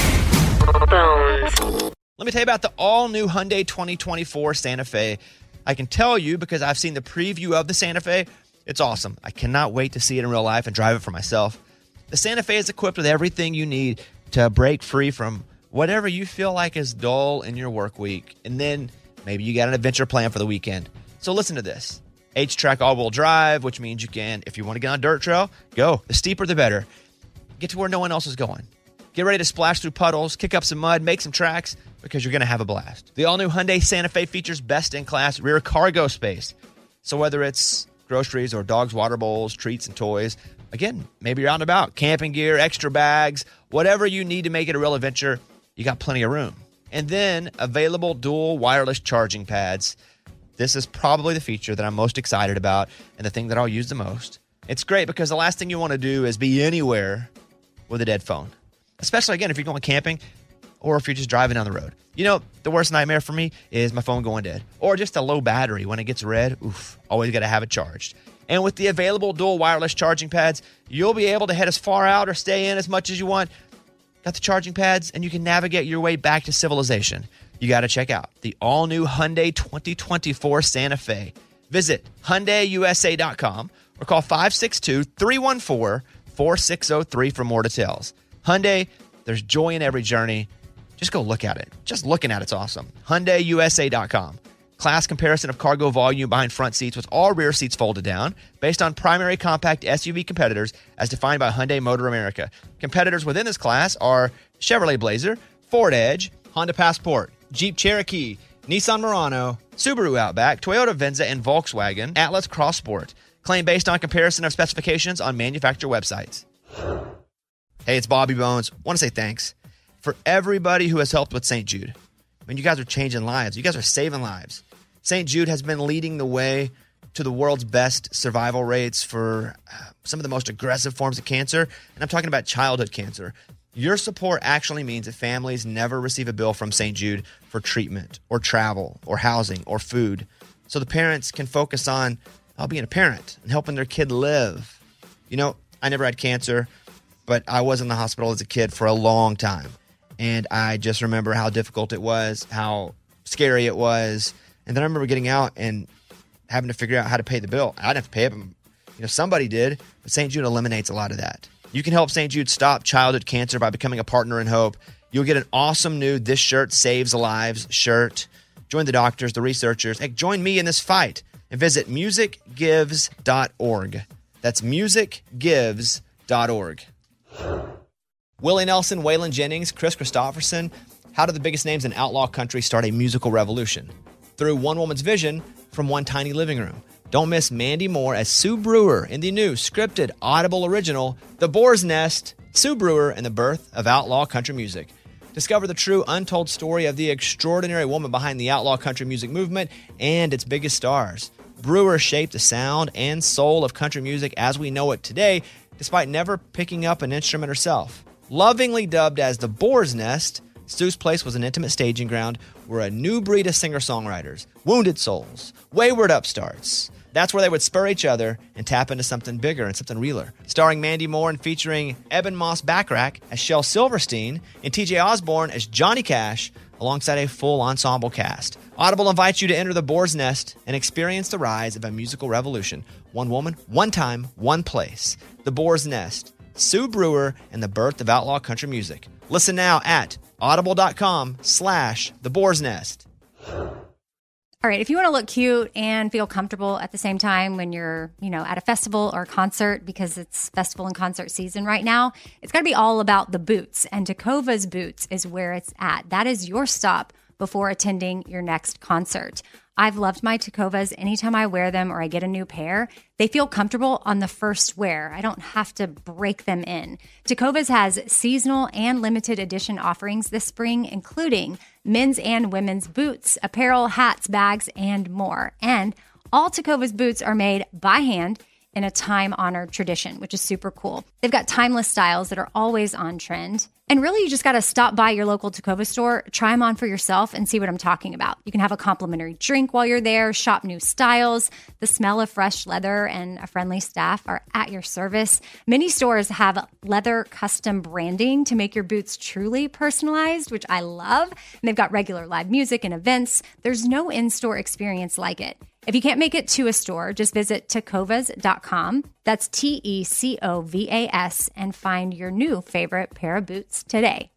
A: Let me tell you about the all-new Hyundai 2024 Santa Fe. I can tell you because I've seen the preview of the Santa Fe. It's awesome. I cannot wait to see it in real life and drive it for myself. The Santa Fe is equipped with everything you need to break free from whatever you feel like is dull in your work week. And then maybe you got an adventure plan for the weekend. So listen to this. H-Track all-wheel drive, which means you can, if you want to get on a dirt trail, go. The steeper, the better. Get to where no one else is going. Get ready to splash through puddles, kick up some mud, make some tracks, because you're going to have a blast. The all-new Hyundai Santa Fe features best-in-class rear cargo space. So whether it's groceries or dogs' water bowls, treats, and toys, again, maybe you're out and about, camping gear, extra bags, whatever you need to make it a real adventure, you got plenty of room. And then available dual wireless charging pads. This is probably the feature that I'm most excited about and the thing that I'll use the most. It's great because the last thing you want to do is be anywhere with a dead phone. Especially, again, if you're going camping or if you're just driving down the road. You know, the worst nightmare for me is my phone going dead. Or just a low battery. When it gets red, always got to have it charged. And with the available dual wireless charging pads, you'll be able to head as far out or stay in as much as you want. Got the charging pads, and you can navigate your way back to civilization. You got to check out the all-new Hyundai 2024 Santa Fe. Visit HyundaiUSA.com or call 562-314-4603 for more details. Hyundai, there's joy in every journey. Just go look at it. Just looking at it's awesome. HyundaiUSA.com. Class comparison of cargo volume behind front seats with all rear seats folded down based on primary compact SUV competitors as defined by Hyundai Motor America. Competitors within this class are Chevrolet Blazer, Ford Edge, Honda Passport, Jeep Cherokee, Nissan Murano, Subaru Outback, Toyota Venza, and Volkswagen Atlas Cross Sport. Claim based on comparison of specifications on manufacturer websites. Hey, it's Bobby Bones. Want to say thanks for everybody who has helped with St. Jude. I mean, you guys are changing lives. You guys are saving lives. St. Jude has been leading the way to the world's best survival rates for some of the most aggressive forms of cancer, and I'm talking about childhood cancer. Your support actually means that families never receive a bill from St. Jude for treatment or travel or housing or food, so the parents can focus on being a parent and helping their kid live. You know, I never had cancer, but I was in the hospital as a kid for a long time, and I just remember how difficult it was, how scary it was. And then I remember getting out and having to figure out how to pay the bill. I didn't have to pay it, but somebody did. But St. Jude eliminates a lot of that. You can help St. Jude stop childhood cancer by becoming a partner in hope. You'll get an awesome new This Shirt Saves Lives shirt. Join the doctors, the researchers. Hey, join me in this fight and visit musicgives.org. That's musicgives.org. Willie Nelson, Waylon Jennings, Chris Christopherson. How do the biggest names in outlaw country start a musical revolution? Through one woman's vision from one tiny living room. Don't miss Mandy Moore as Sue Brewer in the new scripted Audible original, The Boar's Nest, Sue Brewer and the Birth of Outlaw Country Music. Discover the true untold story of the extraordinary woman behind the outlaw country music movement and its biggest stars. Brewer shaped the sound and soul of country music as we know it today, despite never picking up an instrument herself. Lovingly dubbed as The Boar's Nest, Sue's place was an intimate staging ground where a new breed of singer-songwriters, wounded souls, wayward upstarts, that's where they would spur each other and tap into something bigger and something realer. Starring Mandy Moore and featuring Eben Moss Backrack as Shel Silverstein and TJ Osborne as Johnny Cash, alongside a full ensemble cast. Audible invites you to enter the Boar's Nest and experience the rise of a musical revolution. One woman, one time, one place. The Boar's Nest, Sue Brewer, and the birth of outlaw country music. Listen now at audible.com/The Boar's Nest.
G: All right, if you want to look cute and feel comfortable at the same time when you're, at a festival or a concert, because it's festival and concert season right now, it's got to be all about the boots. And Tecovas Boots is where it's at. That is your stop before attending your next concert. I've loved my Tecovas. Anytime I wear them or I get a new pair, they feel comfortable on the first wear. I don't have to break them in. Tecovas has seasonal and limited edition offerings this spring, including men's and women's boots, apparel, hats, bags, and more. And all Tecovas boots are made by hand in a time-honored tradition, which is super cool. They've got timeless styles that are always on trend. And really, you just got to stop by your local Tecovas store, try them on for yourself, and see what I'm talking about. You can have a complimentary drink while you're there, shop new styles. The smell of fresh leather and a friendly staff are at your service. Many stores have leather custom branding to make your boots truly personalized, which I love. And they've got regular live music and events. There's no in-store experience like it. If you can't make it to a store, just visit tecovas.com. That's TECOVAS and find your new favorite pair of boots today.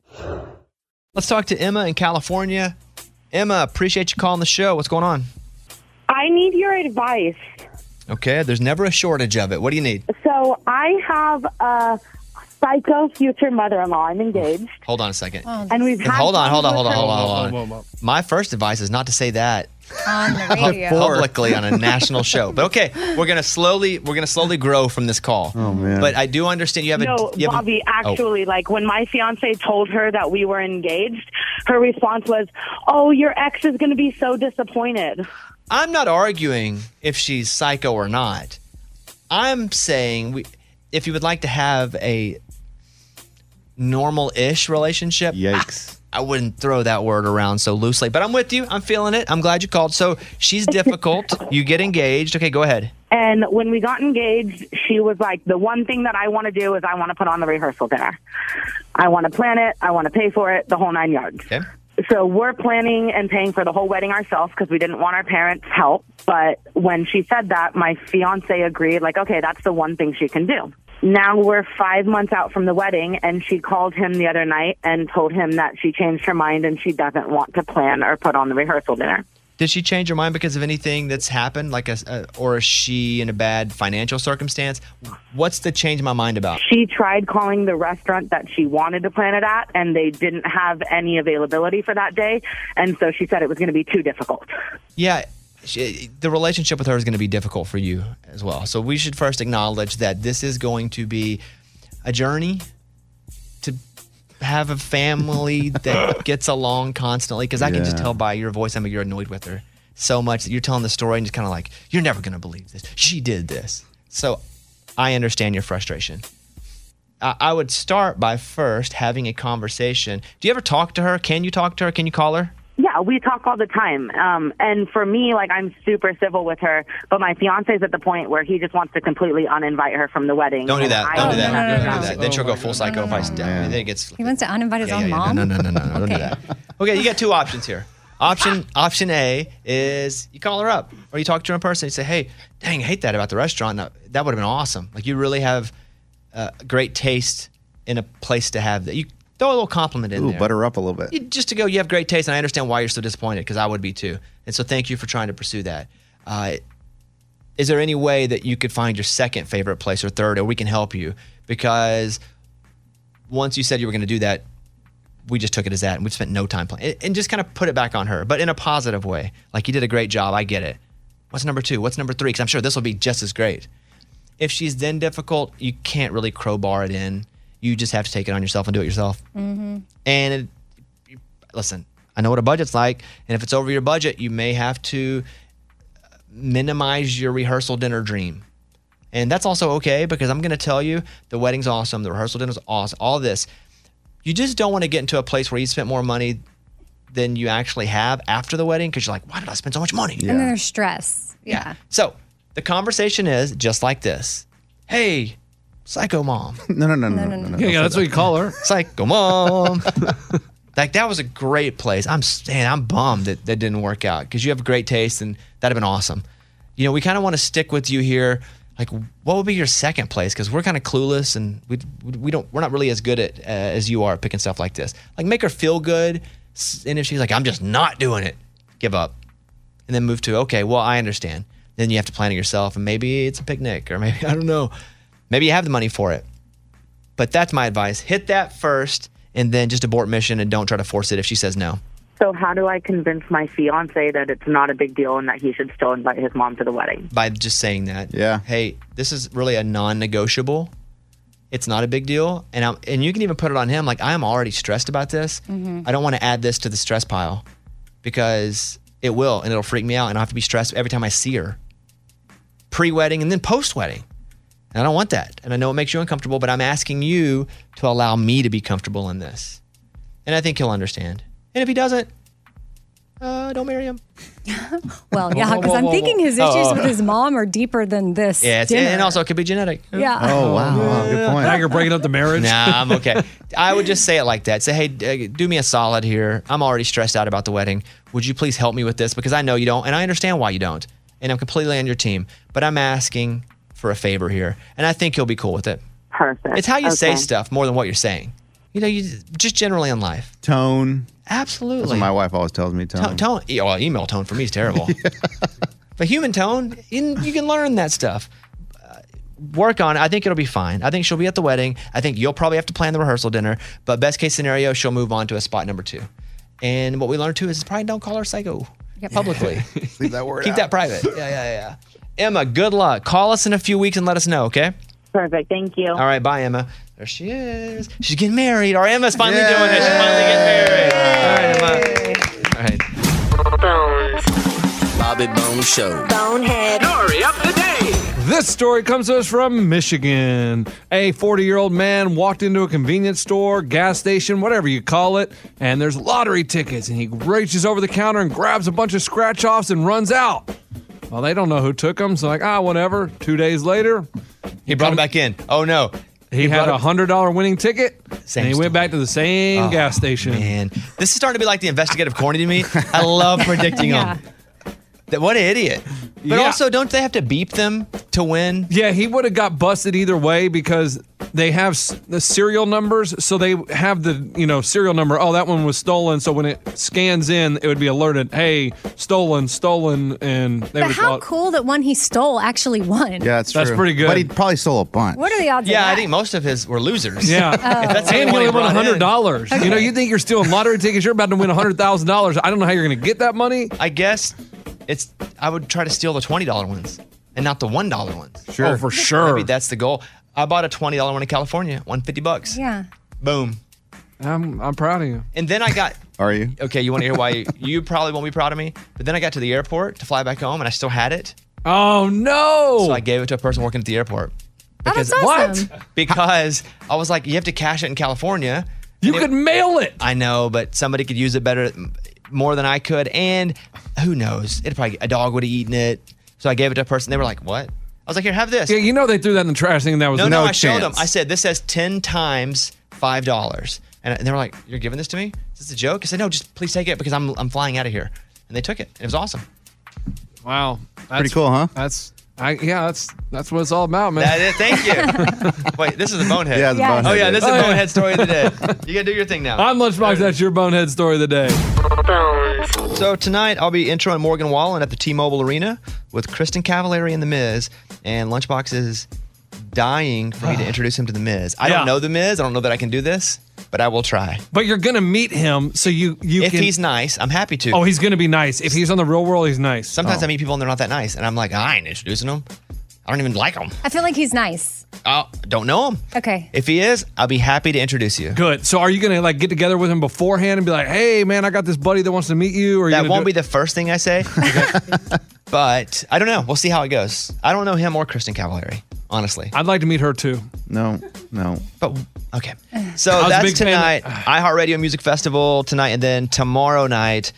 A: Let's talk to Emma in California. Emma, appreciate you calling the show. What's going on?
T: I need your advice.
A: Okay, there's never a shortage of it. What do you need?
T: So I have a psycho future mother-in-law. I'm engaged.
A: Hold on a second.
T: And we've had
A: Hold on. My first advice is not to say that
G: on the radio
A: publicly on a national show. But okay, we're gonna slowly grow from this call.
E: Oh man!
A: But I do understand you have
T: Bobby, actually, like when my fiance told her that we were engaged, her response was, "Oh, your ex is going to be so disappointed."
A: I'm not arguing if she's psycho or not. I'm saying if you would like to have a normal-ish relationship,
E: yikes.
A: I wouldn't throw that word around so loosely, but I'm with you. I'm feeling it. I'm glad you called. So she's difficult. You get engaged. Okay, go ahead.
T: And when we got engaged, she was like, the one thing that I want to do is I want to put on the rehearsal dinner. I want to plan it. I want to pay for it, the whole 9 yards.
A: Okay.
T: So we're planning and paying for the whole wedding ourselves because we didn't want our parents' help. But when she said that, my fiance agreed, like, okay, that's the one thing she can do. Now we're 5 months out from the wedding, and she called him the other night and told him that she changed her mind and she doesn't want to plan or put on the rehearsal dinner.
A: Did she change her mind because of anything that's happened, or is she in a bad financial circumstance? What's the change my mind about?
T: She tried calling the restaurant that she wanted to plan it at, and they didn't have any availability for that day. And so she said it was going to be too difficult.
A: Yeah, the relationship with her is going to be difficult for you as well. So we should first acknowledge that this is going to be a journey to have a family that gets along constantly, because I can just tell by your voice, Emma, you're annoyed with her so much that you're telling the story and just kind of like, you're never going to believe this. She did this. So I understand your frustration. I would start by first having a conversation. Do you ever talk to her? Can you talk to her? Can you call her?
T: Yeah, we talk all the time. And for me, like, I'm super civil with her, but my fiance's at the point where he just wants to completely uninvite her from the wedding.
A: Don't do that. Don't do that.
G: No.
A: Don't do that. Then she'll go full psycho if I then it gets.
G: He wants to uninvite his own mom?
A: No. Don't do that. Okay, you got two options here. Option A is you call her up or you talk to her in person. You say, hey, dang, I hate that about the restaurant. That would have been awesome. Like, you really have great taste in a place to have that. You throw a little compliment in there.
E: Butter up a little bit.
A: Just to go, you have great taste, and I understand why you're so disappointed, because I would be too. And so thank you for trying to pursue that. Is there any way that you could find your second favorite place or third, or we can help you? Because once you said you were going to do that, we just took it as that, and we've spent no time playing. And just kind of put it back on her, but in a positive way. Like, you did a great job. I get it. What's number 2? What's number 3? Because I'm sure this will be just as great. If she's then difficult, you can't really crowbar it in. You just have to take it on yourself and do it yourself. Mm-hmm. And listen, I know what a budget's like. And if it's over your budget, you may have to minimize your rehearsal dinner dream. And that's also okay, because I'm going to tell you, the wedding's awesome. The rehearsal dinner's awesome. All this. You just don't want to get into a place where you spent more money than you actually have after the wedding, because you're like, why did I spend so much money?
G: And then there's stress. Yeah.
A: So the conversation is just like this. Hey, psycho mom.
E: No.
F: Yeah, that's what you call her.
A: Psycho mom. Like, that was a great place. I'm bummed that didn't work out, because you have great taste and that'd have been awesome. You know, we kind of want to stick with you here. Like, what would be your second place? Because we're kind of clueless, and we're not really as good at as you are at picking stuff like this. Like, make her feel good, and if she's like, I'm just not doing it, give up, and then move to, okay, well, I understand. Then you have to plan it yourself, and maybe it's a picnic, or maybe, I don't know, maybe you have the money for it. But that's my advice. Hit that first, and then just abort mission, and don't try to force it if she says no.
T: So how do I convince my fiance that it's not a big deal and that he should still invite his mom to the wedding?
A: By just saying that.
E: Yeah.
A: Hey, this is really a non-negotiable. It's not a big deal. And you can even put it on him. Like, I am already stressed about this. Mm-hmm. I don't want to add this to the stress pile, because it will, and it'll freak me out. And I'll have to be stressed every time I see her. Pre-wedding and then post-wedding. And I don't want that. And I know it makes you uncomfortable, but I'm asking you to allow me to be comfortable in this. And I think he'll understand. And if he doesn't, don't marry him.
G: Well, yeah, because I'm thinking his issues with his mom are deeper than this.
A: Yeah, and also it could be genetic.
G: Yeah.
E: Oh, wow. Good point.
F: Now you're breaking up the marriage.
A: Nah, I'm okay. I would just say it like that. Say, hey, do me a solid here. I'm already stressed out about the wedding. Would you please help me with this? Because I know you don't, and I understand why you don't. And I'm completely on your team. But I'm asking for a favor here. And I think he'll be cool with it.
T: Perfect.
A: It's how you say stuff more than what you're saying. You know, you just generally in life.
E: Tone.
A: Absolutely.
E: That's what my wife always tells me, tone.
A: Tone. Well, email tone for me is terrible. But human tone, you can learn that stuff. Work on it. I think it'll be fine. I think she'll be at the wedding. I think you'll probably have to plan the rehearsal dinner. But best case scenario, she'll move on to a spot number 2. And what we learned too is probably don't call her psycho publicly.
E: Leave that word
A: Keep
E: out.
A: that private. Yeah. Emma, good luck. Call us in a few weeks and let us know, okay?
T: Perfect. Thank you.
A: All right. Bye, Emma. There she is. She's getting married. Or Emma's finally doing it. She's finally getting married. All right, Emma.
J: Bones. Bobby Bones Show.
O: Bonehead.
J: Story of the day.
F: This story comes to us from Michigan. A 40-year-old man walked into a convenience store, gas station, whatever you call it, and there's lottery tickets, and he reaches over the counter and grabs a bunch of scratch-offs and runs out. Well, they don't know who took them, so whatever. 2 days later,
A: he brought them back in. Oh, no.
F: He had a $100 winning ticket. And he went back to the same gas station.
A: Man, this is starting to be like the investigative corny to me. I love predicting them. What an idiot. But also, don't they have to beep them to win?
F: Yeah, he would have got busted either way because they have the serial numbers. So they have the, serial number. Oh, that one was stolen. So when it scans in, it would be alerted, hey, stolen. And they
G: But
F: would
G: how cool that one he stole actually won.
E: Yeah, that's true.
F: That's pretty good.
E: But he probably stole a bunch.
G: What are the odds of
A: Yeah,
G: that?
A: I think most of his were losers.
F: Yeah.
A: If that's the
F: And
A: only
F: he
A: one
F: only
A: he
F: won
A: brought in.
F: $100. You think you're stealing lottery tickets, you're about to win $100,000. I don't know how you're going to get that money.
A: I guess I would try to steal the $20 ones and not the $1 ones.
F: Sure. Oh, for sure.
A: Maybe that's the goal. I bought a $20 one in California, $150.
G: Yeah.
A: Boom.
F: I'm proud of you.
A: And then I got.
E: Are you?
A: Okay, you want to hear why you probably won't be proud of me? But then I got to the airport to fly back home and I still had it.
F: Oh, no.
A: So I gave it to a person working at the airport.
G: That's awesome.
A: Because I was like, you have to cash it in California.
F: You could mail it.
A: I know, but somebody could use it better, more than I could. And who knows? A dog would have eaten it. So I gave it to a person. They were like, what? I was like, here, have this.
F: Yeah, they threw that in the trash thinking that was
A: No, I
F: chance.
A: showed them. I said, this says 10 times $5. And they were like, you're giving this to me? Is this a joke? I said, no, just please take it because I'm flying out of here. And they took it. It was awesome.
F: Wow.
E: Pretty cool, huh?
F: That's what it's all about, man.
A: That is, thank you. Wait, this is the bonehead.
E: Yeah, the bonehead.
A: Oh, yeah, this is the
F: Oh, yeah.
A: bonehead story of the day. You got to do your thing now.
F: I'm Lunchbox. That's your bonehead story of the day.
A: So tonight I'll be introing Morgan Wallen at the T-Mobile Arena with Kristen Cavallari and The Miz, and Lunchbox is dying for me to introduce him to The Miz. I
F: Yeah.
A: don't know The Miz. I don't know that I can do this, but I will try.
F: But you're gonna meet him, so you
A: If
F: can.
A: he's nice, I'm happy to.
F: Oh, he's gonna be nice. If he's on the real world, he's nice.
A: Sometimes I meet people and they're not that nice, and I'm like, I ain't introducing them. I don't even like them.
G: I feel like he's nice.
A: Don't know him.
G: Okay.
A: If he is, I'll be happy to introduce you.
F: Good. So are you gonna get together with him beforehand and be like, hey man, I got this buddy that wants to meet you? Or
A: That won't be the first thing I say, but I don't know. We'll see how it goes. I don't know him or Kristen Cavallari, honestly.
F: I'd like to meet her too.
E: No.
A: But okay. So
F: I was a
A: that's
F: big fan
A: tonight. iHeartRadio Music Festival tonight, and then tomorrow night,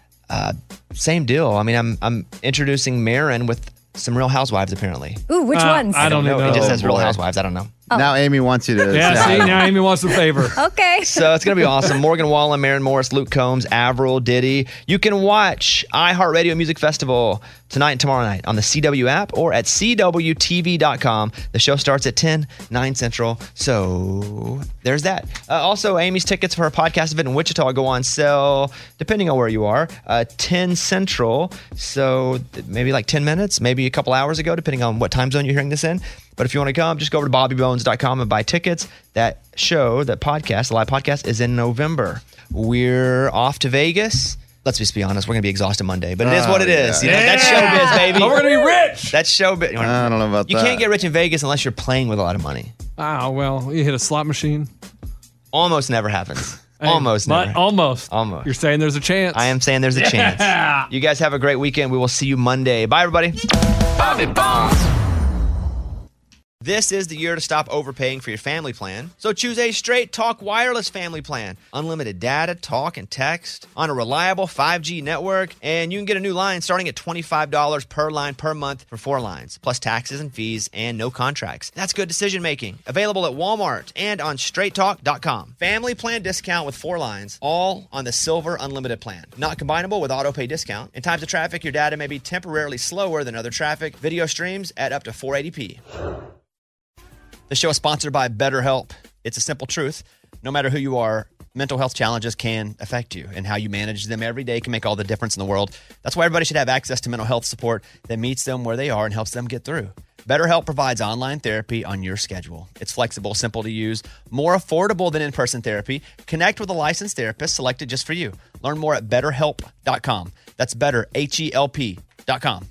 A: same deal. I mean, I'm introducing Marin with some Real Housewives apparently.
G: Ooh, which ones?
F: I don't know.
A: It just says Real
E: boy.
A: Housewives. I don't know.
E: Now Amy wants you to.
F: Yeah, see, now Amy wants the favor.
G: Okay.
A: So it's going to be awesome. Morgan Wallen, Marin Morris, Luke Combs, Avril, Diddy. You can watch iHeartRadio Music Festival tonight and tomorrow night on the CW app or at CWTV.com. The show starts at 10, 9 Central. So there's that. Also, Amy's tickets for her podcast event in Wichita go on sale, depending on where you are, 10 Central. So maybe like 10 minutes, maybe a couple hours ago, depending on what time zone you're hearing this in. But if you want to come, just go over to bobbybones.com and buy tickets. That show, that podcast, the live podcast, is in November. We're off to Vegas. Let's just be honest, we're going to be exhausted Monday, but it is what it is. You know, that's showbiz, baby.
F: But we're gonna be rich.
A: That's showbiz.
E: I don't know about
A: You
E: that.
A: can't get rich in Vegas unless you're playing with a lot of money.
F: Oh well, you hit a slot machine.
A: Almost never happens.
F: Hey,
A: Almost
F: but
A: never.
F: almost.
A: Almost.
F: You're saying there's a chance.
A: I am saying there's a chance. You guys have a great weekend. We will see you Monday. Bye, everybody.
J: Bobby Bones.
A: This is the year to stop overpaying for your family plan. So choose a Straight Talk Wireless family plan. Unlimited data, talk, and text on a reliable 5G network. And you can get a new line starting at $25 per line per month for 4 lines, plus taxes and fees and no contracts. That's good decision making. Available at Walmart and on straighttalk.com. Family plan discount with 4 lines, all on the Silver Unlimited plan. Not combinable with auto pay discount. In times of traffic, your data may be temporarily slower than other traffic. Video streams at up to 480p. The show is sponsored by BetterHelp. It's a simple truth. No matter who you are, mental health challenges can affect you, and how you manage them every day can make all the difference in the world. That's why everybody should have access to mental health support that meets them where they are and helps them get through. BetterHelp provides online therapy on your schedule. It's flexible, simple to use, more affordable than in-person therapy. Connect with a licensed therapist selected just for you. Learn more at BetterHelp.com. That's better, HELP.com.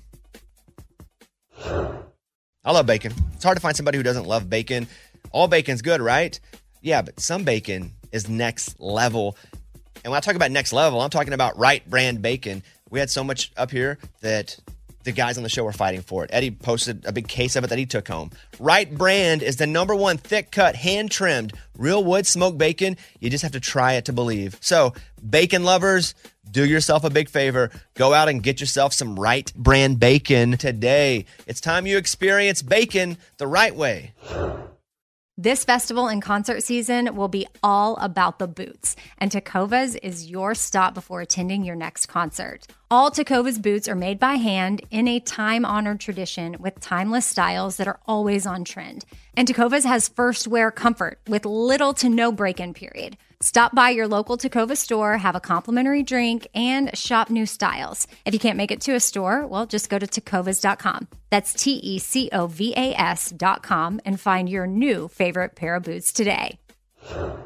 A: I love bacon. It's hard to find somebody who doesn't love bacon. All bacon's good, right? Yeah, but some bacon is next level. And when I talk about next level, I'm talking about Right Brand bacon. We had so much up here that the guys on the show were fighting for it. Eddie posted a big case of it that he took home. Right Brand is the #1 thick-cut, hand-trimmed, real wood smoked bacon. You just have to try it to believe. So, bacon lovers, do yourself a big favor. Go out and get yourself some Right Brand bacon today. It's time you experience bacon the right way.
G: This festival and concert season will be all about the boots, and Tecovas is your stop before attending your next concert. All Tecovas boots are made by hand in a time-honored tradition with timeless styles that are always on trend. And Tecovas has first wear comfort with little to no break-in period. Stop by your local Tecovas store, have a complimentary drink, and shop new styles. If you can't make it to a store, well, just go to tecovas.com. That's Tecovas.com and find your new favorite pair of boots today.